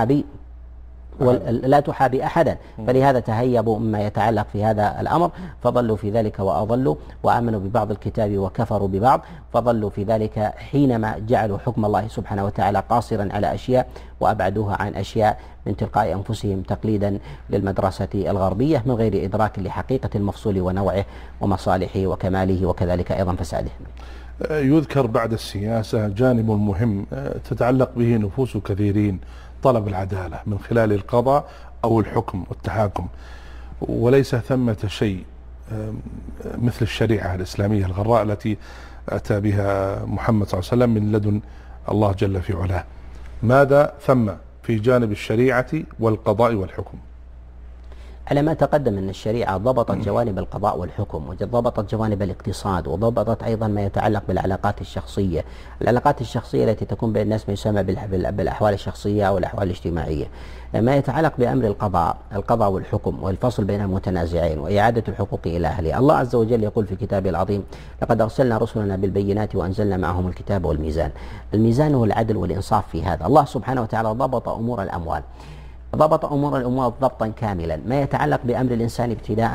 لا تحابي أحدا، فلهذا تهيبوا مما يتعلق في هذا الأمر فضلوا في ذلك وأضلوا، وآمنوا ببعض الكتاب وكفروا ببعض، فضلوا في ذلك حينما جعلوا حكم الله سبحانه وتعالى قاصرا على أشياء وأبعدوها عن أشياء من تلقاء أنفسهم تقليدا للمدرسة الغربية من غير إدراك لحقيقة المفصول ونوعه ومصالحه وكماله وكذلك أيضا فساده. يذكر بعد السياسة جانب مهم تتعلق به نفوس كثيرين، طلب العدالة من خلال القضاء أو الحكم والتحاكم، وليس ثمة شيء مثل الشريعة الإسلامية الغراء التي أتى بها محمد صلى الله عليه وسلم من لدن الله جل في علاه. ماذا ثم في جانب الشريعة والقضاء والحكم؟ على ما تقدم أن الشريعة ضبطت جوانب القضاء والحكم وضبطت جوانب الاقتصاد وضبطت أيضا ما يتعلق بالعلاقات الشخصية، العلاقات الشخصية التي تكون بين الناس ما يسمى بالأحوال الشخصية أو الأحوال الاجتماعية. ما يتعلق بأمر القضاء والحكم والفصل بين المتنازعين وإعادة الحقوق إلى أهلها. الله عز وجل يقول في كتابه العظيم: لقد أرسلنا رسلنا بالبينات وأنزلنا معهم الكتاب والميزان. الميزان هو العدل والإنصاف. في هذا الله سبحانه وتعالى ضبط أمور الأموال ضبطا كاملا. ما يتعلق بأمر الإنسان ابتداء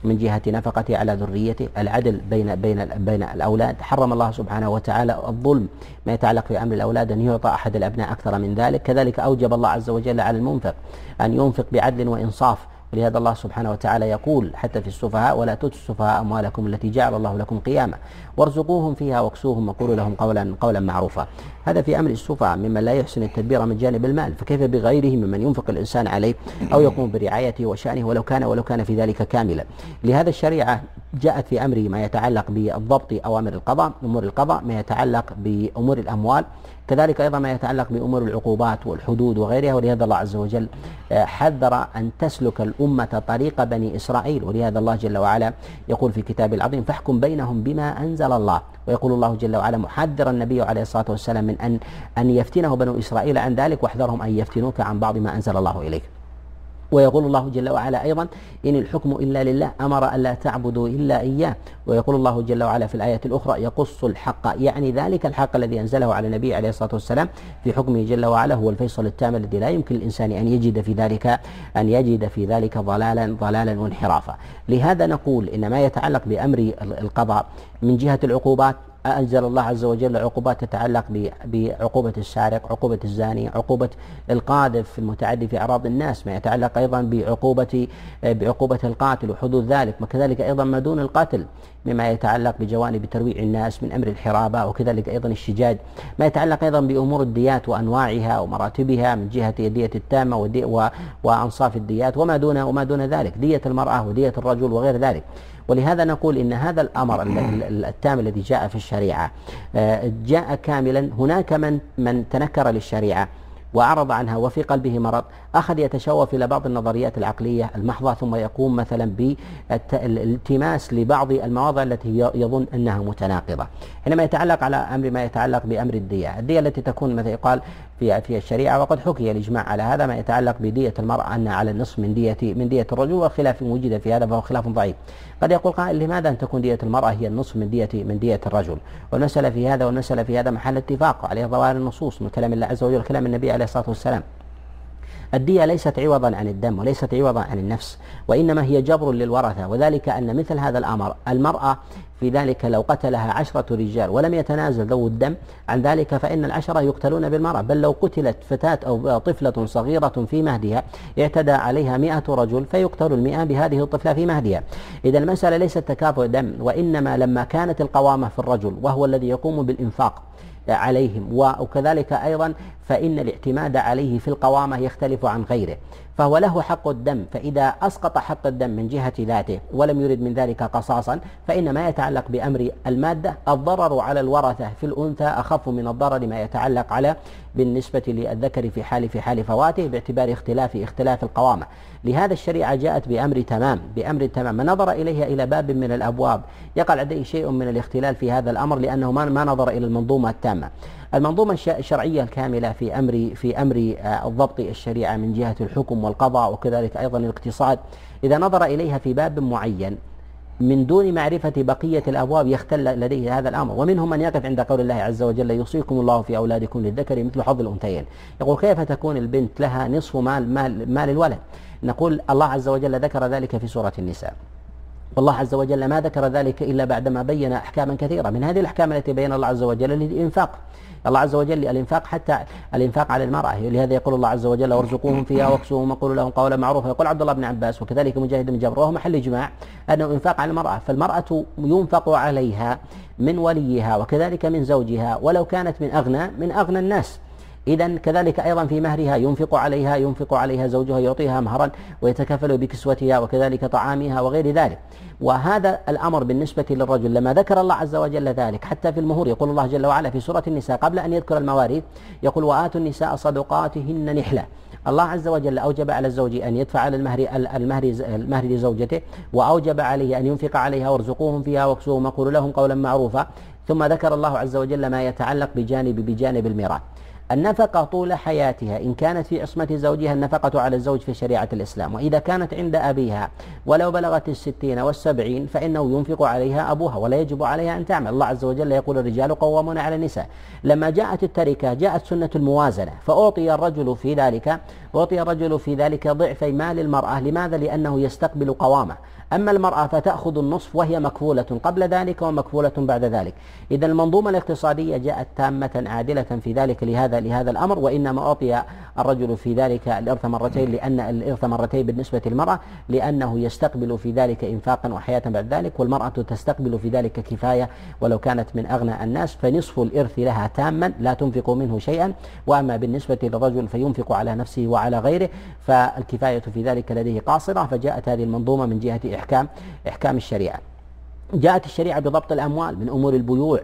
من جهة نفقته على ذريته، العدل بين الأولاد. حرم الله سبحانه وتعالى الظلم ما يتعلق في أمر الأولاد، أن يعطى أحد الأبناء أكثر من ذلك. كذلك أوجب الله عز وجل على المنفق أن ينفق بعدل وإنصاف، ولهذا الله سبحانه وتعالى يقول حتى في السفهاء: ولا تؤتوا السفهاء أموالكم التي جعل الله لكم قياما وارزقوهم فيها واكسوهم وقولوا لهم قولا معروفا. هذا في أمر السفهاء ممن لا يحسن التدبير من جانب المال، فكيف بغيره ممن ينفق الإنسان عليه أو يقوم برعايته وشأنه ولو كان في ذلك كاملا. لهذا الشريعة جاءت في أمر ما يتعلق بالضبط أو أمر أمور القضاء، ما يتعلق بأمور الأموال، كذلك أيضا ما يتعلق بأمور العقوبات والحدود وغيرها. ولهذا الله عز وجل حذر أن تسلك الأمة طريق بني إسرائيل، ولهذا الله جل وعلا يقول في كتابه العظيم: فاحكم بينهم بما أنزل الله. ويقول الله جل وعلا محذرا النبي عليه الصلاة والسلام من أن يفتنه بنو إسرائيل عن ذلك، واحذرهم أن يفتنوك عن بعض ما أنزل الله إليك. ويقول الله جل وعلا أيضا: إن الحكم إلا لله أمر ألا تعبدوا إلا إياه. ويقول الله جل وعلا في الآية الأخرى: يقص الحق، يعني ذلك الحق الذي أنزله على النبي عليه الصلاة والسلام في حكمه جل وعلا هو الفيصل التام الذي لا يمكن للإنسان أن يجد في ذلك ضلالا وانحرافا. لهذا نقول إن ما يتعلق بأمر القضاء من جهة العقوبات، أنزل الله عز وجل عقوبات تتعلق بعقوبة السارق، عقوبة الزاني، عقوبة القاذف المتعدي في أعراض الناس، ما يتعلق أيضا بعقوبة القاتل وحدود ذلك، وكذلك أيضا ما دون القتل مما يتعلق بجوانب ترويع الناس من أمر الحرابة، وكذلك أيضا الشجاج، ما يتعلق أيضا بأمور الديات وأنواعها ومراتبها من جهة الدية التامة وأنصاف الديات وما دون ذلك، دية المرأة ودية الرجل وغير ذلك. ولهذا نقول إن هذا الأمر التام الذي جاء في الشريعة جاء كاملا. هناك من تنكر للشريعة وأعرض عنها وفي قلبه مرض، أخذ يتشوف إلى بعض النظريات العقلية المحضة، ثم يقوم مثلا بالالتماس لبعض المواضع التي يظن أنها متناقضة. حينما يتعلق على أمر ما يتعلق بأمر الدية التي تكون مثل يقال في الشريعة، وقد حكي الإجماع على هذا، ما يتعلق بدية المرأة أنها على النصف من دية الرجل، والخلاف وجد في هذا فهو خلاف ضعيف. قد يقول قائل: لماذا أن تكون دية المرأة هي النصف من دية الرجل؟ والمسألة في هذا محل اتفاق عليه ظواهر النصوص من كلام الله عز وجل وكلام النبي عليه الصلاة والسلام. الدية ليست عوضا عن الدم وليست عوضا عن النفس، وإنما هي جبر للورثة، وذلك أن مثل هذا الأمر المرأة في ذلك لو قتلها 10 رجال ولم يتنازل ذو الدم عن ذلك فإن 10 يقتلون بالمرأة، بل لو قتلت فتاة أو طفلة صغيرة في مهدها اعتدى عليها 100 رجل فيقتل 100 بهذه الطفلة في مهدها. إذا المسألة ليست تكافؤ دم، وإنما لما كانت القوامة في الرجل وهو الذي يقوم بالإنفاق عليهم، وكذلك أيضا فإن الاعتماد عليه في القوامة يختلف عن غيره، فهو له حق الدم، فإذا أسقط حق الدم من جهة ذاته ولم يرد من ذلك قصاصا فإن ما يتعلق بأمر المادة الضرر على الورثة في الأنثى أخف من الضرر ما يتعلق على بالنسبة للذكر في حال فواته باعتبار اختلاف القوامة. لهذا الشريعة جاءت بأمر تمام من نظر إليها إلى باب من الأبواب يقع لديه شيء من الاختلال في هذا الأمر، لأنه ما نظر إلى المنظومة التامة. المنظومة الشرعية الكاملة في أمر الضبط الشريعة من جهة الحكم والقضاء وكذلك أيضا الاقتصاد، إذا نظر إليها في باب معين من دون معرفة بقية الأبواب يختل لديه هذا الأمر. ومنهم من يقف عند قول الله عز وجل: يوصيكم الله في أولادكم للذكر مثل حظ الأنثيين. يقول: كيف تكون البنت لها نصف مال الولد؟ نقول: الله عز وجل ذكر ذلك في سورة النساء، والله عز وجل ما ذكر ذلك إلا بعدما بين أحكاما كثيرة. من هذه الأحكام التي بين الله عز وجل الإنفاق، الله عز وجل الإنفاق حتى الإنفاق على المرأة، لهذا يقول الله عز وجل: وارزقوهم فيها واكسوهم وقولوا لهم قولا معروفا. يقول عبد الله بن عباس وكذلك مجاهد بن جبر وهو محل إجماع أنه إنفاق على المرأة، فالمرأة ينفق عليها من وليها وكذلك من زوجها ولو كانت من أغنى الناس. إذن كذلك أيضا في مهرها ينفق عليها زوجها، يعطيها مهرا ويتكفل بكسوتها وكذلك طعامها وغير ذلك. وهذا الأمر بالنسبة للرجل لما ذكر الله عز وجل ذلك حتى في المهور، يقول الله جل وعلا في سورة النساء قبل أن يذكر المواريث يقول: وآتوا النساء صدقاتهن نحلة. الله عز وجل أوجب على الزوج أن يدفع على المهر لزوجته، وأوجب عليه أن ينفق عليها: وارزقوهم فيها واكسوهم وقولوا لهم قولا معروفا. ثم ذكر الله عز وجل ما يتعلق بجانب الميراث. النفقة طول حياتها إن كانت في عصمة زوجها النفقة على الزوج في شريعة الإسلام، وإذا كانت عند أبيها ولو بلغت 60 و70 فإنه ينفق عليها أبوها ولا يجب عليها أن تعمل. الله عز وجل يقول الرجال قوامون على النساء. لما جاءت التركة جاءت سنة الموازنة، فأعطي الرجل في ذلك ضعفي مال المرأة. لماذا؟ لأنه يستقبل قوامه. أما المرأة فتأخذ النصف وهي مكفولة قبل ذلك ومكفولة بعد ذلك. إذا المنظومة الاقتصادية جاءت تامة عادلة في ذلك لهذا الأمر، وإنما أعطي الرجل في ذلك الإرث مرتين، لأن الإرث مرتين بالنسبة للمرأة لأنه يستقبل في ذلك إنفاقا وحياة بعد ذلك، والمرأة تستقبل في ذلك كفاية ولو كانت من أغنى الناس، فنصف الإرث لها تاما لا تنفق منه شيئا. وأما بالنسبة للرجل فينفق على نفسه وعلى غيره، فالكفاية في ذلك لديه قاصرة. فجاءت هذه المنظومة من جهة إحكام الشريعة. جاءت الشريعة بضبط الأموال من أمور البيوع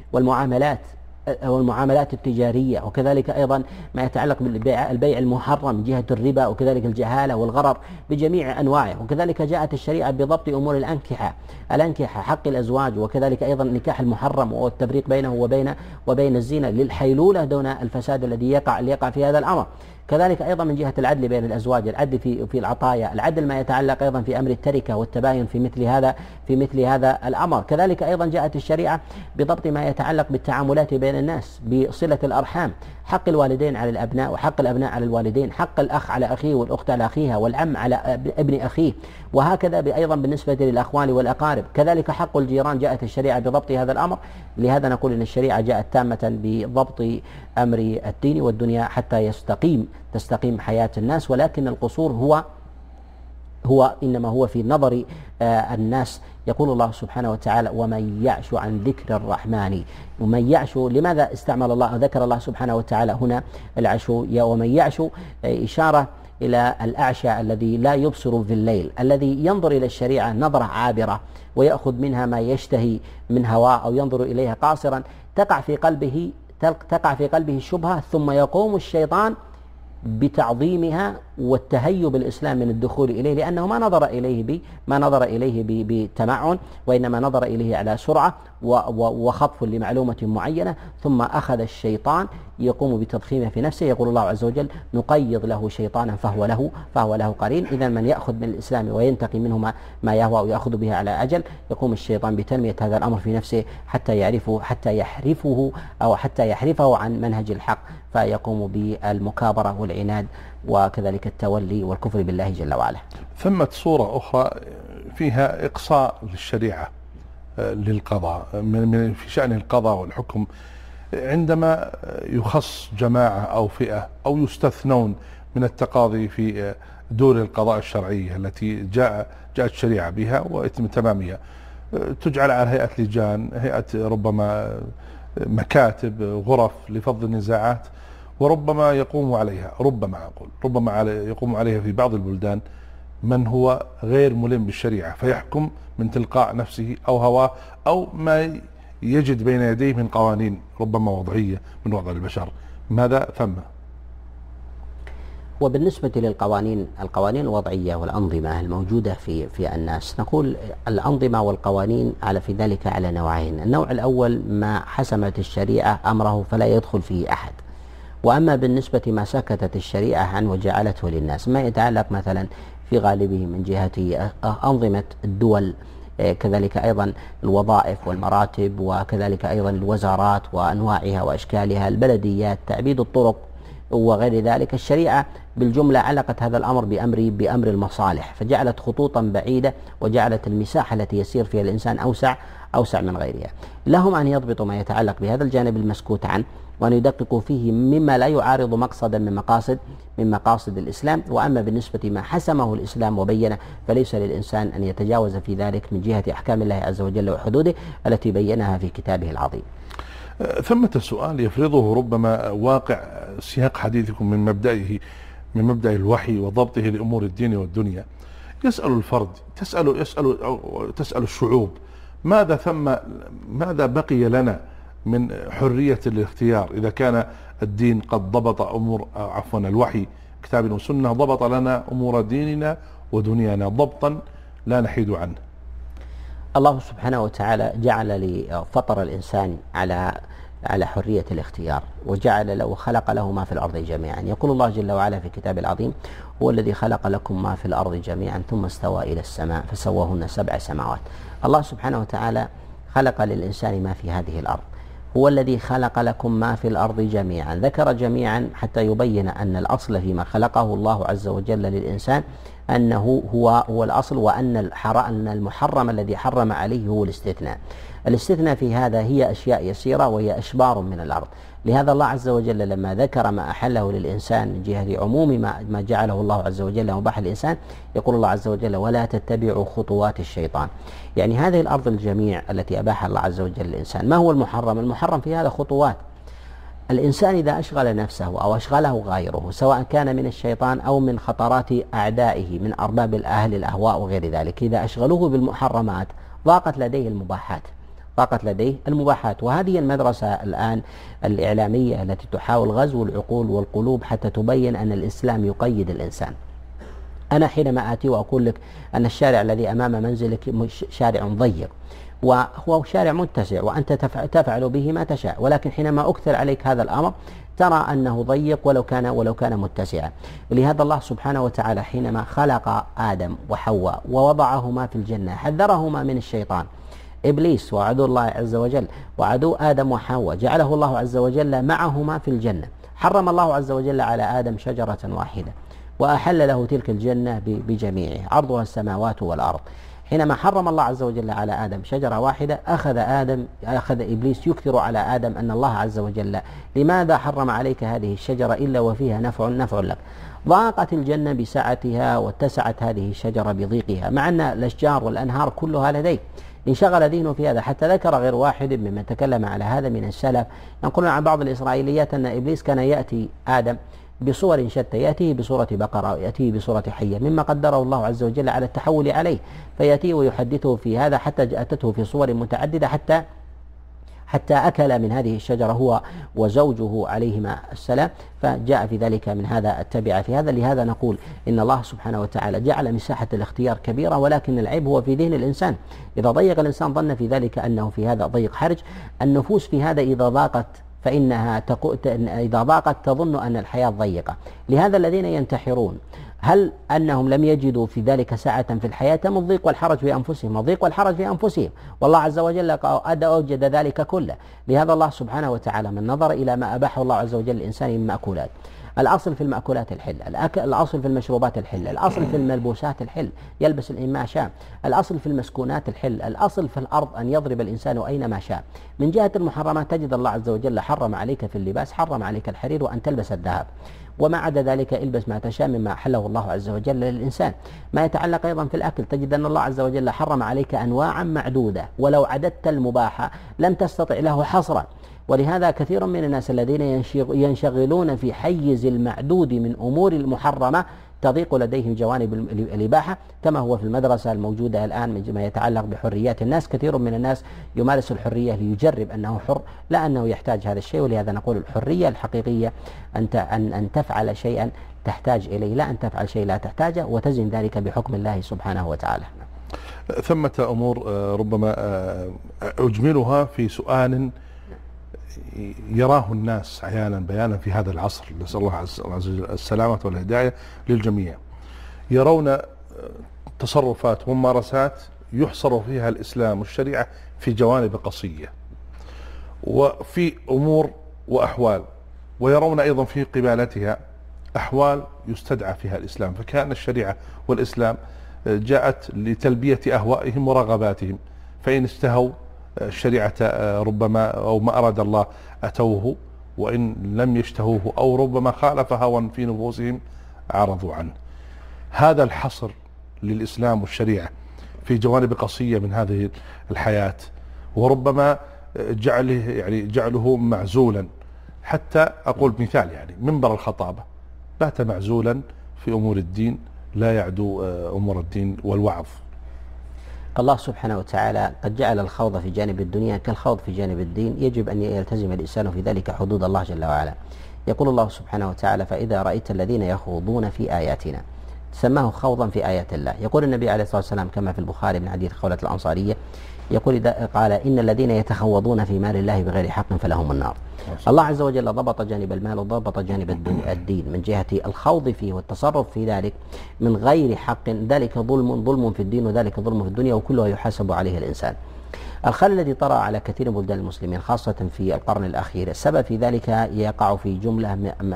والمعاملات التجارية، وكذلك أيضا ما يتعلق بالبيع المحرم من جهة الربا، وكذلك الجهالة والغرر بجميع أنواعه. وكذلك جاءت الشريعة بضبط أمور الأنكحة حق الأزواج، وكذلك أيضا النكاح المحرم والتفريق بينه وبين الزنا للحيلولة دون الفساد الذي يقع في هذا الأمر. كذلك أيضا من جهة العدل بين الأزواج، العدل في العطايا، العدل ما يتعلق أيضا في أمر التركة والتباين في مثل هذا الأمر. كذلك أيضا جاءت الشريعة بضبط ما يتعلق بالتعاملات بين الناس، بصلة الأرحام، حق الوالدين على الأبناء وحق الأبناء على الوالدين، حق الأخ على أخيه والأخت على أخيها والعم على ابن أخيه، وهكذا أيضا بالنسبة للأخوال والأقارب. كذلك حق الجيران جاءت الشريعة بضبط هذا الأمر. لهذا نقول أن الشريعة جاءت تامة بضبط أمر الدين والدنيا حتى تستقيم حياة الناس. ولكن القصور إنما هو في نظر الناس. يقول الله سبحانه وتعالى: ومن يعش عن ذكر الرحمن. ومن يعش، لماذا ذكر الله سبحانه وتعالى هنا العشو؟ ومن يعش إشارة إلى الأعشى الذي لا يبصر في الليل، الذي ينظر إلى الشريعة نظرة عابرة ويأخذ منها ما يشتهي من هواء أو ينظر إليها قاصرا، تقع في قلبه الشبهة، ثم يقوم الشيطان بتعظيمها والتهيب الإسلام من الدخول إليه، لأنه ما نظر إليه بتمعن، وإنما نظر إليه على سرعة وخطف لمعلومة معينة، ثم أخذ الشيطان يقوم بتضخيمه في نفسه. يقول الله عز وجل: نقيض له شيطانا فهو له قرين. إذا من يأخذ من الإسلام وينتقي منه ما يهوى ويأخذ به على أجل، يقوم الشيطان بتنمية هذا الأمر في نفسه حتى يحرفه عن منهج الحق، فيقوم بالمكابرة والعناد وكذلك التولي والكفر بالله جل وعلا. ثمة صورة أخرى فيها إقصاء للشريعة للقضاء في شأن القضاء والحكم، عندما يخص جماعة أو فئة أو يستثنون من التقاضي في دور القضاء الشرعية التي جاءت الشريعة بها ويتم تمامها، تجعل على هيئة لجان، هيئة ربما مكاتب، غرف لفض النزاعات، وربما يقوم عليها في بعض البلدان من هو غير ملم بالشريعة، فيحكم من تلقاء نفسه أو هواه أو ما يجد بين يديه من قوانين ربما وضعية من وضع البشر. ماذا ثم؟ وبالنسبة للقوانين الوضعية والأنظمة الموجودة في الناس، نقول الأنظمة والقوانين في ذلك على نوعين. النوع الأول ما حسمت الشريعة أمره فلا يدخل فيه أحد، وأما بالنسبة ما سكتت الشريعة عنه وجعلته للناس، ما يتعلق مثلا في غالبه من جهة أنظمة الدول، كذلك أيضا الوظائف والمراتب، وكذلك أيضا الوزارات وأنواعها وأشكالها، البلديات، تعبيد الطرق وغير ذلك. الشريعة بالجملة علقت هذا الأمر بأمر المصالح، فجعلت خطوطا بعيدة وجعلت المساحة التي يسير فيها الإنسان أوسع من غيرها. لهم أن يضبطوا ما يتعلق بهذا الجانب المسكوت عنه، وأن يدققوا فيه مما لا يعارض مقصدا من مقاصد الإسلام. وأما بالنسبة ما حسمه الإسلام وبينه فليس للإنسان أن يتجاوز في ذلك من جهة أحكام الله عز وجل وحدوده التي بينها في كتابه العظيم. ثمة سؤال يفرضه ربما واقع سياق حديثكم من مبدأ الوحي وضبطه لأمور الدين والدنيا. يسأل الفرد، تسأل الشعوب: ماذا بقي لنا من حرية الاختيار إذا كان الدين قد ضبط الوحي كتاب وسنة ضبط لنا أمور ديننا ودنيانا ضبطا لا نحيد عنه؟ الله سبحانه وتعالى فطر الإنسان على حرية الاختيار، وجعل له وخلق له ما في الأرض جميعا. يقول الله جل وعلا في كتابه العظيم: هو الذي خلق لكم ما في الأرض جميعا ثم استوى إلى السماء فسواهن 7 سماوات. الله سبحانه وتعالى خلق للإنسان ما في هذه الأرض. هو الذي خلق لكم ما في الأرض جميعا، ذكر جميعا حتى يبين أن الأصل فيما خلقه الله عز وجل للإنسان أنه هو الأصل، وأن المحرم الذي حرم عليه هو الاستثناء. الاستثناء في هذا هي أشياء يسيرة وهي أشبار من الأرض. لهذا الله عز وجل لما ذكر ما أحله للإنسان من جهة عموم ما جعله الله عز وجل مباح للإنسان، يقول الله عز وجل: ولا تتبعوا خطوات الشيطان. يعني هذه الأرض الجميع التي أباحها الله عز وجل للإنسان. ما هو المحرم؟ المحرم في هذا خطوات. الإنسان إذا أشغل نفسه أو أشغله غيره، سواء كان من الشيطان أو من خطرات أعدائه من أرباب أهل الأهواء وغير ذلك، إذا أشغلوه بالمحرمات ضاقت لديه المباحات. وهذه المدرسة الآن الإعلامية التي تحاول غزو العقول والقلوب حتى تبين أن الإسلام يقيد الإنسان. أنا حينما آتي وأقول لك أن الشارع الذي أمام منزلك شارع ضيق وهو شارع متسع وأنت تفعل به ما تشاء، ولكن حينما أكثر عليك هذا الأمر ترى أنه ضيق ولو كان متسعا. ولهذا الله سبحانه وتعالى حينما خلق آدم وحواء ووضعهما في الجنة حذرهما من الشيطان. إبليس وعدو الله عز وجل وعدو آدم وحواء جعله الله عز وجل معهما في الجنة. حرم الله عز وجل على آدم شجرة واحدة وأحل له تلك الجنة بجميعها عرضها السماوات والأرض. حينما حرم الله عز وجل على آدم شجرة واحدة أخذ إبليس يكثر على آدم أن الله عز وجل لماذا حرم عليك هذه الشجرة إلا وفيها نفع لك. ضاقت الجنة بسعتها واتسعت هذه الشجرة بضيقها، مع أن الأشجار والأنهار كلها لديه. انشغل ذهنه في هذا حتى ذكر غير واحد ممن تكلم على هذا من السلف ينقلون عن بعض الإسرائيليات أن إبليس كان يأتي آدم بصور شتى، يأتيه بصورة بقرة ويأتيه بصورة حية، مما قدره الله عز وجل على التحول عليه، فيأتيه ويحدثه في هذا حتى أتته في صور متعددة حتى أكل من هذه الشجرة هو وزوجه عليهما السلام، فجاء في ذلك من هذا التبع في هذا. لهذا نقول إن الله سبحانه وتعالى جعل مساحة الاختيار كبيرة، ولكن العيب هو في ذهن الإنسان. إذا ضيق الإنسان ظن في ذلك أنه في هذا ضيق حرج. النفوس في هذا إذا ضاقت إذا ضاقت تظن أن الحياة ضيقة. لهذا الذين ينتحرون هل أنهم لم يجدوا في ذلك ساعة في الحياة؟ من الضيق والحرج في أنفسهم، الضيق والحرج في أنفسهم، والله عز وجل أوجد ذلك كله. لهذا الله سبحانه وتعالى من نظر إلى ما أباحه الله عز وجل للإنسان من مأكولات، الأصل في المأكولات الحل، الأصل في المشروبات الحل، الأصل في الملبوسات الحل، يلبس ما شاء، الأصل في المسكونات الحل، الأصل في الأرض أن يضرب الإنسان أينما شاء. من جهة المحرمات تجد الله عز وجل حرم عليك في اللباس، حرم عليك الحرير وأن تلبس الذهب، وما عدا ذلك البس ما تشاء مما أحله الله عز وجل للإنسان. ما يتعلق أيضا في الأكل تجد أن الله عز وجل حرم عليك أنواعا معدودة، ولو عددت المباح لم تستطع له حصرا. ولهذا كثير من الناس الذين ينشغلون في حيز المعدود من أمور المحرمة تضيق لديهم جوانب الإباحة، كما هو في المدرسة الموجودة الآن ما يتعلق بحريات الناس. كثير من الناس يمارس الحرية ليجرب أنه حر، لا أنه يحتاج هذا الشيء. ولهذا نقول الحرية الحقيقية أن تفعل شيئا تحتاج إليه، لا أن تفعل شيء لا تحتاجه، وتزن ذلك بحكم الله سبحانه وتعالى. ثمة أمور ربما أجملها في سؤال يراه الناس عيانا بيانا في هذا العصر، نسأل الله عز وجل السلامة والهداية للجميع. يرون تصرفات وممارسات يحصر فيها الإسلام والشريعة في جوانب قصية وفي أمور وأحوال، ويرون أيضا في قبالتها أحوال يستدعى فيها الإسلام. فكان الشريعة والإسلام جاءت لتلبية أهوائهم ورغباتهم، فإن استهوا الشريعة ربما أو ما أراد الله أتوه، وإن لم يشتهوه أو ربما خالف هوى في نفوسهم عرضوا عنه. هذا الحصر للإسلام والشريعة في جوانب قصية من هذه الحياة، وربما جعله معزولا. حتى أقول مثال، منبر الخطابة بات معزولا في أمور الدين، لا يعدو أمور الدين والوعظ. الله سبحانه وتعالى قد جعل الخوض في جانب الدنيا كالخوض في جانب الدين، يجب أن يلتزم الإنسان في ذلك حدود الله جل وعلا. يقول الله سبحانه وتعالى: فإذا رأيت الذين يخوضون في آياتنا، سماه خوضا في آيات الله. يقول النبي عليه الصلاة والسلام كما في البخاري من حديث خولة الأنصارية، يقول قال إن الذين يتخوضون في مال الله بغير حق فلهم النار. الله عز وجل ضبط جانب المال وضبط جانب الدين من جهة الخوض فيه والتصرف في ذلك من غير حق، ذلك ظلم في الدين وذلك ظلم في الدنيا، وكله يحاسب عليه الإنسان. الخلل الذي طرأ على كثير من بلدان المسلمين خاصة في القرن الأخير السبب في ذلك يقع في جملة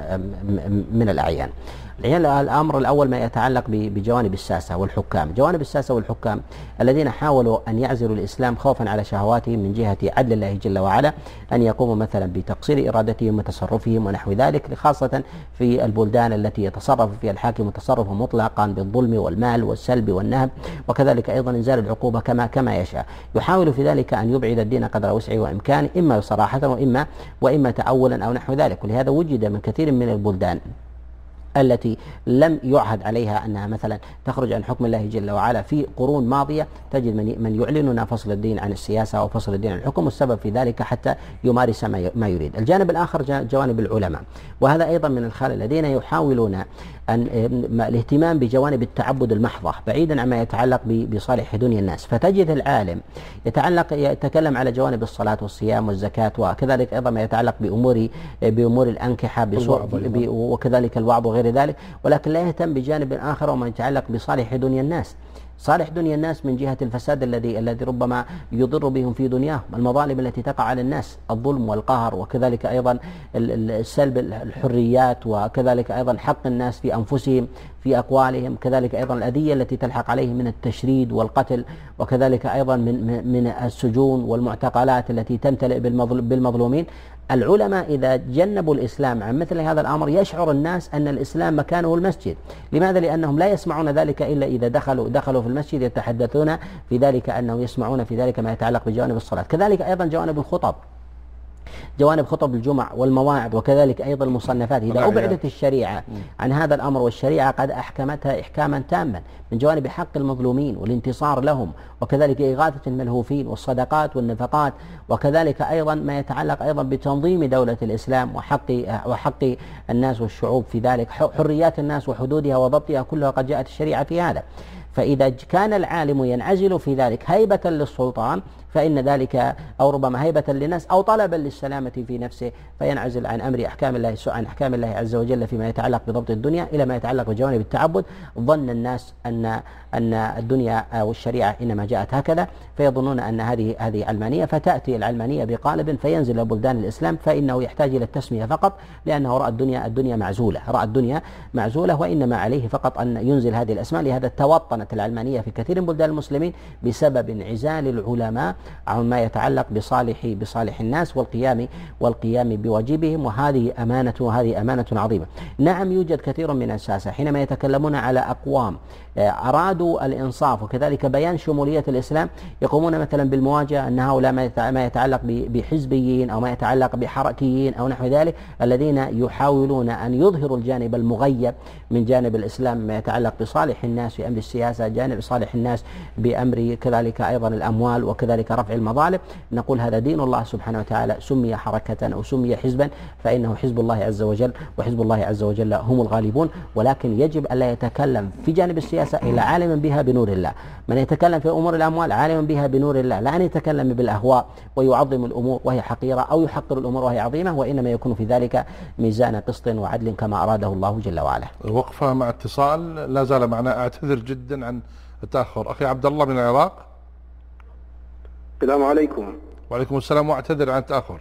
من الأعيان. الأمر الأول ما يتعلق بجوانب الساسة والحكام. جوانب الساسة والحكام الذين حاولوا أن يعزلوا الإسلام خوفا على شهواتهم من جهة عدل الله جل وعلا، أن يقوموا مثلا بتقصير إرادتهم وتصرفهم ونحو ذلك، خاصة في البلدان التي يتصرف فيها الحاكم تصرفا مطلقا بالظلم والمال والسلب والنهب، وكذلك أيضا إنزال العقوبة كما يشاء. يحاول في ذلك أن يبعد الدين قدر وسعه وإمكانه، إما صراحة وإما تأولا أو نحو ذلك. ولهذا وجد من كثير من البلدان التي لم يعهد عليها أنها مثلا تخرج عن حكم الله جل وعلا في قرون ماضية، تجد من يعلننا فصل الدين عن السياسة أو فصل الدين عن الحكم، والسبب في ذلك حتى يمارس ما يريد. الجانب الآخر جوانب العلماء، وهذا أيضا من الخلل الذين يحاولون أن الاهتمام بجوانب التعبد المحضة بعيدا عما يتعلق بصالح دنيا الناس. فتجد العالم يتكلم على جوانب الصلاة والصيام والزكاة، وكذلك أيضا ما يتعلق بأمور الأنكحة وكذلك الوعظ وغير ذلك، ولكن لا يهتم بجانب آخر وما يتعلق بصالح دنيا الناس. صالح دنيا الناس من جهة الفساد الذي ربما يضر بهم في دنياهم، المظالم التي تقع على الناس، الظلم والقهر، وكذلك أيضا السلب الحريات، وكذلك أيضا حق الناس في أنفسهم في أقوالهم، كذلك أيضا الأذية التي تلحق عليهم من التشريد والقتل، وكذلك أيضا من السجون والمعتقلات التي تمتلئ بالمظلومين. العلماء إذا جنبوا الإسلام عن مثل هذا الأمر يشعر الناس أن الإسلام مكانه المسجد. لماذا؟ لأنهم لا يسمعون ذلك إلا إذا دخلوا في المسجد، يتحدثون في ذلك أنهم يسمعون في ذلك ما يتعلق بجوانب الصلاة. كذلك أيضا جوانب الخطب، جوانب خطب الجمع والمواعظ، وكذلك أيضا المصنفات. إذا أبعدت الشريعة عن هذا الأمر، والشريعة قد أحكمتها إحكاما تاما من جوانب حق المظلومين والانتصار لهم، وكذلك إغاثة الملهوفين والصدقات والنفقات، وكذلك أيضا ما يتعلق أيضا بتنظيم دولة الإسلام وحق الناس والشعوب في ذلك، حريات الناس وحدودها وضبطها، كلها قد جاءت الشريعة في هذا. فإذا كان العالم ينعزل في ذلك هيبة للسلطان، فإن ذلك أو ربما هيبة للناس أو طلبا للسلامة في نفسه، فينعزل عن أمر عن أحكام الله عز وجل فيما يتعلق بضبط الدنيا إلى ما يتعلق بجوانب التعبد. ظن الناس أن الدنيا والشريعة إنما جاءت هكذا، فيظنون أن هذه علمانية، فتأتي العلمانية بقالب فينزل بلدان الإسلام، فإنه يحتاج إلى التسمية فقط، لأنه رأى الدنيا معزولة، وإنما عليه فقط أن ينزل هذه الأسماء. لهذا توطنت العلمانية في كثير من بلدان المسلمين بسبب انعزال العلماء عن ما يتعلق بصالح الناس والقيام بواجبهم، وهذه أمانة عظيمة. نعم، يوجد كثير من الساسة حينما يتكلمون على أقوام أرادوا الإنصاف وكذلك بيان شمولية الإسلام، يقومون مثلا بالمواجهة أن هؤلاء ما يتعلق بحزبيين أو ما يتعلق بحركيين أو نحو ذلك، الذين يحاولون أن يظهروا الجانب المغيب من جانب الإسلام ما يتعلق بصالح الناس في أمر السياسة، جانب صالح الناس بأمر كذلك أيضا الأموال وكذلك رفع المظالم. نقول هذا دين الله سبحانه وتعالى، سمي حركة أو سمي حزبا فإنه حزب الله عز وجل، وحزب الله عز وجل هم الغالبون. ولكن يجب ألا يتكلم في جانب السياسة إلا عالما بها بنور الله. من يتكلم في أمور الأموال عالما بها بنور الله، لا أن يتكلم بالأهواء ويعظم الأمور وهي حقيرة أو يحقر الأمور وهي عظيمة، وإنما يكون في ذلك ميزان قسط وعدل كما أراده الله جل وعلا. وقفة مع اتصال لا زال معنا. أعتذر جدا عن التأخر. أخي عبد الله من العراق. السلام عليكم. وعليكم السلام، واعتذر عن التأخر.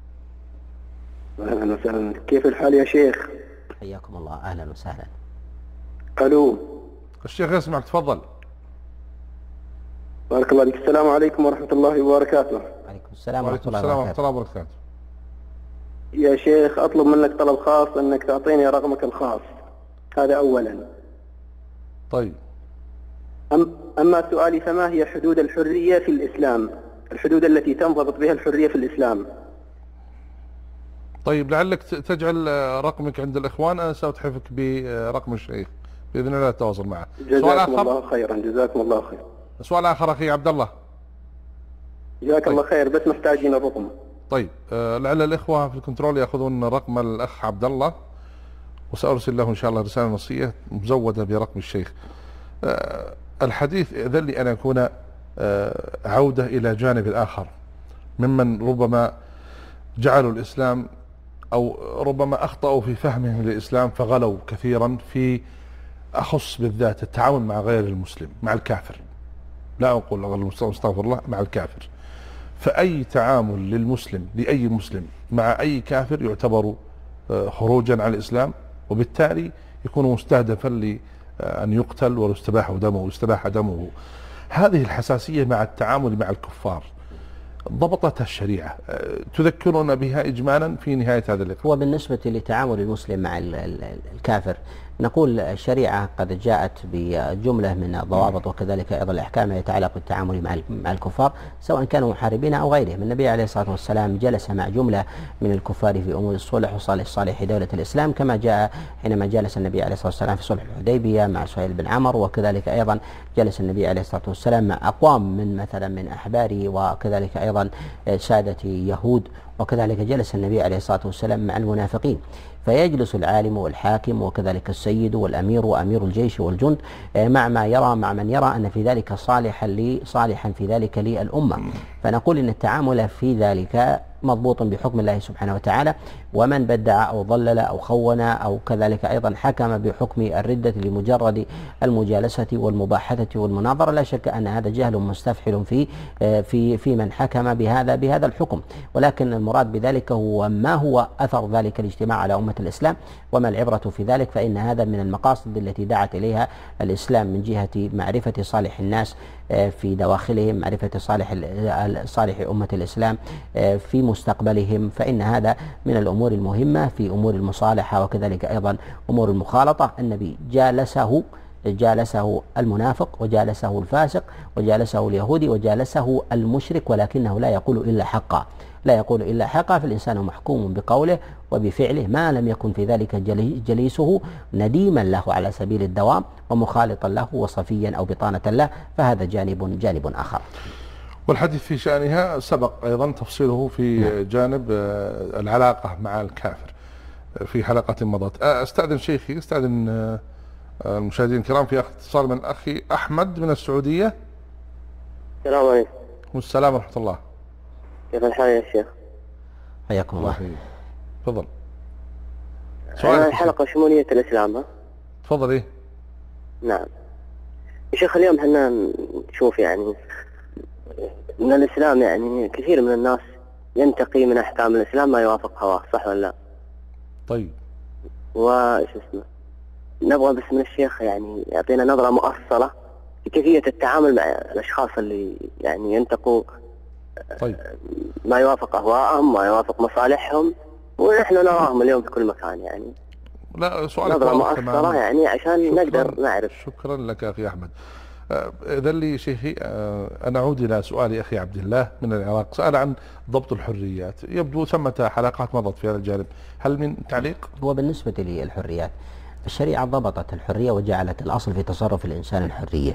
أهلا وسهلا، كيف الحال يا شيخ؟ حياكم الله، أهلا وسهلا. ألو، الشيخ يسمعك، تفضل. بارك الله فيك. السلام عليكم ورحمة الله وبركاته. وعليكم السلام ورحمة الله وبركاته. يا شيخ، أطلب منك طلب خاص، أنك تعطيني رقمك الخاص، هذا أولا. طيب. أما سؤالي، فما هي حدود الحرية في الإسلام؟ الحدود التي تنضبط بها الحرية في الإسلام. طيب، لعلك تجعل رقمك عند الإخوان، أنا سأتحفك برقم الشيخ بإذن الله التواصل معه. جزاكم الله خيرا. جزاكم الله خير. سؤال آخر أخي عبد الله. جزاك الله خير، بس محتاجين الرقم. طيب، لعل الإخوة في الكنترول يأخذون رقم الأخ عبد الله وسأرسل له إن شاء الله رسالة نصية مزودة برقم الشيخ. الحديث إذن لي أن أكون عودة إلى جانب آخر ممن ربما جعلوا الإسلام أو ربما أخطأوا في فهمهم للإسلام فغلوا كثيرا في أخص بالذات التعامل مع غير المسلم، مع الكافر، لا أقول غير المسلم، استغفر الله، مع الكافر. فأي تعامل للمسلم لأي مسلم مع أي كافر يعتبر خروجا عن الإسلام، وبالتالي يكون مستهدفا لأن يقتل ويستباح دمه. هذه الحساسية مع التعامل مع الكفار ضبطتها الشريعة، تذكرنا بها إجمالا في نهاية هذا اللقاء. هو بالنسبة لتعامل المسلم مع الكافر نقول الشريعة قد جاءت بجملة من الضوابط وكذلك أيضا الأحكام يتعلق بالتعامل مع الكفار سواء كانوا محاربين أو غيرهم. النبي عليه الصلاة والسلام جلس مع جملة من الكفار في أمور الصلح وصالح دولة الإسلام، كما جاء حينما جلس النبي عليه الصلاة والسلام في صلح الحديبية مع سهيل بن عمرو، وكذلك أيضا جلس النبي عليه الصلاة والسلام مع أقوام من أحباره وكذلك أيضا سادة يهود، وكذلك جلس النبي عليه الصلاة والسلام مع المنافقين. فيجلس العالم والحاكم وكذلك السيد والأمير وأمير الجيش والجند مع من يرى أن في ذلك صالحا في ذلك للأمة. فنقول إن التعامل في ذلك مضبوط بحكم الله سبحانه وتعالى، ومن بدع أو ضلل أو خون أو كذلك أيضا حكم بحكم الردة لمجرد المجالسة والمباحثة والمناظرة، لا شك أن هذا جهل مستفحل في من حكم بهذا الحكم. ولكن المراد بذلك هو ما هو أثر ذلك الاجتماع على أمة الإسلام وما العبرة في ذلك، فإن هذا من المقاصد التي دعت إليها الإسلام من جهة معرفة صالح الناس في دواخلهم، معرفة صالح أمة الإسلام في مستقبلهم. فإن هذا من الأمور المهمة في أمور المصالحة وكذلك أيضا أمور المخالطة. النبي جالسه المنافق وجالسه الفاسق وجالسه اليهودي وجالسه المشرك، ولكنه لا يقول إلا حقا، فالإنسان محكوم بقوله وبفعله ما لم يكن في ذلك جليسه نديما له على سبيل الدوام ومخالطا له وصفيا أو بطانة له، فهذا جانب آخر. والحديث في شأنها سبق أيضا تفصيله في جانب العلاقة مع الكافر في حلقة مضت. أستأذن شيخي، أستأذن المشاهدين الكرام في اتصال من أخي أحمد من السعودية. السلام عليكم. والسلام ورحمة الله. كيف الحال يا شيخ؟ حياكم الله. تفضل. الحلقة شمولية الإسلام. تفضل. إيه؟ نعم يا شيخ، اليوم احنا نشوف يعني ان الإسلام يعني كثير من الناس ينتقي من أحكام الإسلام ما يوافق هواه، صح ولا لا؟ طيب. وش اسمه، نبغى بس من الشيخ يعني يعطينا نظرة مؤصلة في كيفية التعامل مع الأشخاص اللي يعني ينتقوا طيب ما يوافق أهواءهم ما يوافق مصالحهم، ونحن نراهم اليوم في كل مكان. يعني لا سؤالك نظرة مؤثرة يعني عشان نقدر نعرف. شكرا لك أخي أحمد. إذن لي شيخي أنا أعود إلى سؤال أخي عبد الله من العراق، سأل عن ضبط الحريات، يبدو ثمة حلقات مضت في هذا الجانب، هل من تعليق؟ هو بالنسبة للحريات الشريعة ضبطت الحرية وجعلت الأصل في تصرف الإنسان الحرية،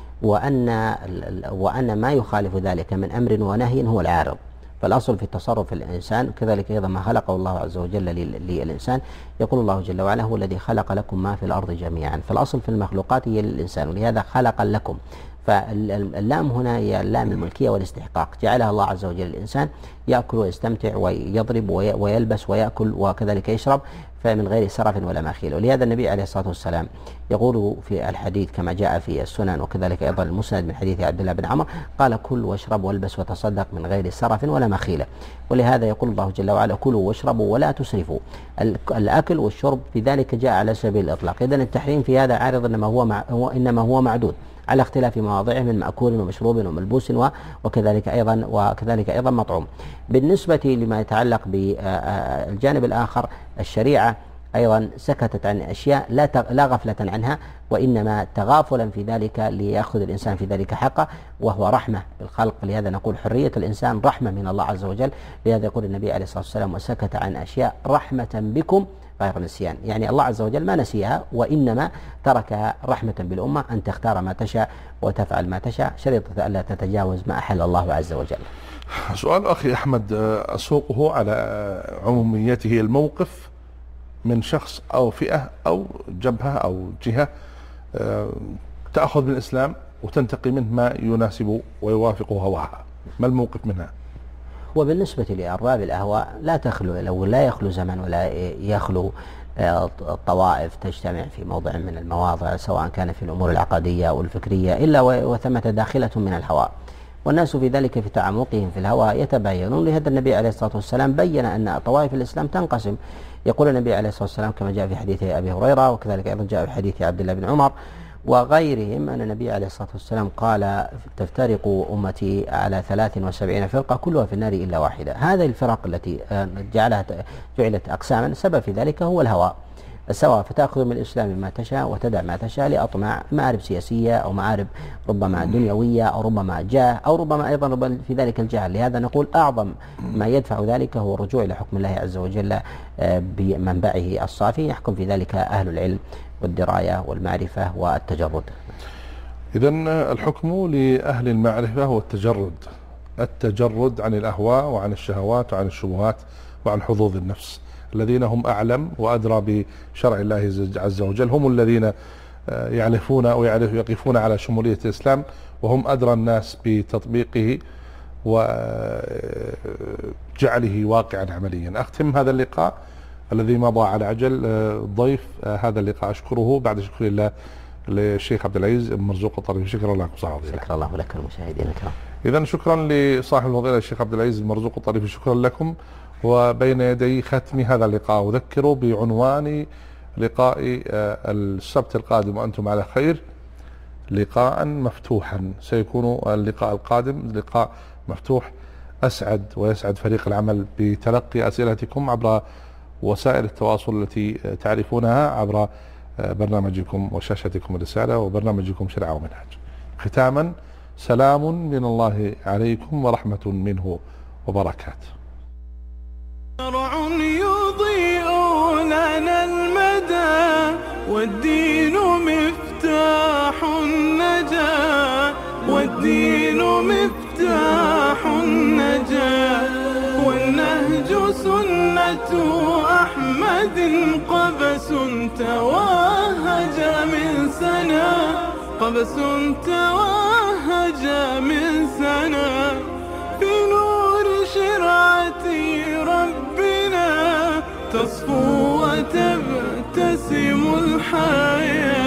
وأن ما يخالف ذلك من أمر ونهي هو العارض. فالأصل في تصرف الإنسان كذلك أيضا ما خلقه الله عز وجل للإنسان. يقول الله جل وعلا هو الذي خلق لكم ما في الأرض جميعا، فالأصل في المخلوقات هي للإنسان، ولهذا خلق لكم. فاللام هنا هي اللام الملكية والاستحقاق، جعلها الله عز وجل الإنسان يأكل ويستمتع ويضرب ويلبس ويأكل وكذلك يشرب فمن غير سرف ولا مخيل. ولهذا النبي عليه الصلاة والسلام يقول في الحديث كما جاء في السنن وكذلك أيضا المسند من حديث عبد الله بن عمر قال كل واشرب والبس وتصدق من غير سرف ولا مخيلة. ولهذا يقول الله جل وعلا كلوا واشربوا ولا تسرفوا. الأكل والشرب في ذلك جاء على سبيل الإطلاق، إذن التحريم في هذا عارض إنما هو معدود على اختلاف مواضعه من مأكول ومشروب وملبوس وكذلك أيضا مطعوم. بالنسبة لما يتعلق بالجانب الآخر الشريعة أيضا سكتت عن أشياء لا غفلة عنها، وإنما تغافلا في ذلك ليأخذ الإنسان في ذلك حقه، وهو رحمة بالخلق. لهذا نقول حرية الإنسان رحمة من الله عز وجل. لهذا يقول النبي عليه الصلاة والسلام وسكت عن أشياء رحمة بكم غير نسيان، يعني الله عز وجل ما نسيها وإنما تركها رحمة بالأمة أن تختار ما تشاء وتفعل ما تشاء، شريطة ألا تتجاوز ما أحل الله عز وجل. سؤال أخي أحمد أسوقه على عموميته، الموقف من شخص أو فئة أو جبهة أو جهة تأخذ من الإسلام وتنتقي منه ما يناسب ويوافق هواها، ما الموقف منها؟ وبالنسبة لأرباب الأهواء لا تخلو، لا يخلو زمن ولا يخلو الطوائف تجتمع في موضع من المواضع، سواء كان في الأمور العقدية أو الفكرية، إلا وثمة داخلة من الهواء، والناس في ذلك في تعمقهم في الهوى يتباينون. لهذا النبي عليه الصلاة والسلام بين أن طوائف الإسلام تنقسم. يقول النبي عليه الصلاة والسلام كما جاء في حديث أبي هريرة، وكذلك أيضا جاء في حديث عبد الله بن عمر وغيرهم، أن النبي عليه الصلاة والسلام قال: تفترق أمتي على 73 فرقة كلها في النار إلا واحدة. هذه الفرق التي جعلت أقساما، السبب في ذلك هو الهوى، سواء فتأخذ من الإسلام ما تشاء وتدع ما تشاء لأطماع مآرب سياسية أو مآرب ربما دنيوية أو ربما جاه أو ربما أيضا في ذلك الجهل. لهذا نقول أعظم ما يدفع ذلك هو الرجوع إلى حكم الله عز وجل بمنبعه الصافي، يحكم في ذلك أهل العلم والدراية والمعرفة والتجرد. إذن الحكم لأهل المعرفة هو التجرد عن الأهواء وعن الشهوات وعن الشبهات وعن حظوظ النفس. الذين هم أعلم وأدرى بشرع الله عز وجل هم الذين يعرفون أو يقفون على شمولية الإسلام، وهم أدرى الناس بتطبيقه وجعله واقعا عمليا. أختم هذا اللقاء الذي مضى على عجل. ضيف هذا اللقاء أشكره بعد شكر الله للشيخ عبد العزيز مرزوق الطريفي. شكرا لكم صاحب الفضيلة. شكرا الله لك المشاهدين الكرام. إذن شكرا لصاحب الفضيلة الشيخ عبد العزيز مرزوق الطريفي، شكرا لكم. وبين يدي ختم هذا اللقاء أذكر بعنوان لقاء السبت القادم وأنتم على خير، لقاء مفتوحا. سيكون اللقاء القادم لقاء مفتوح. أسعد ويسعد فريق العمل بتلقي أسئلتكم عبر وسائل التواصل التي تعرفونها، عبر برنامجكم وشاشتكم الرسالة وبرنامجكم شرع ومنهج. ختاما، سلام من الله عليكم ورحمة منه وبركاته. شرع يضيء لنا المدى والدين مفتاح النجاة، والدين مفتاح النجاة، والنهج سنة أحمد قبس توهج من سنة، قبس توهج من سنة، في نور شرعة ربنا تصفو وتبتسم الحياة.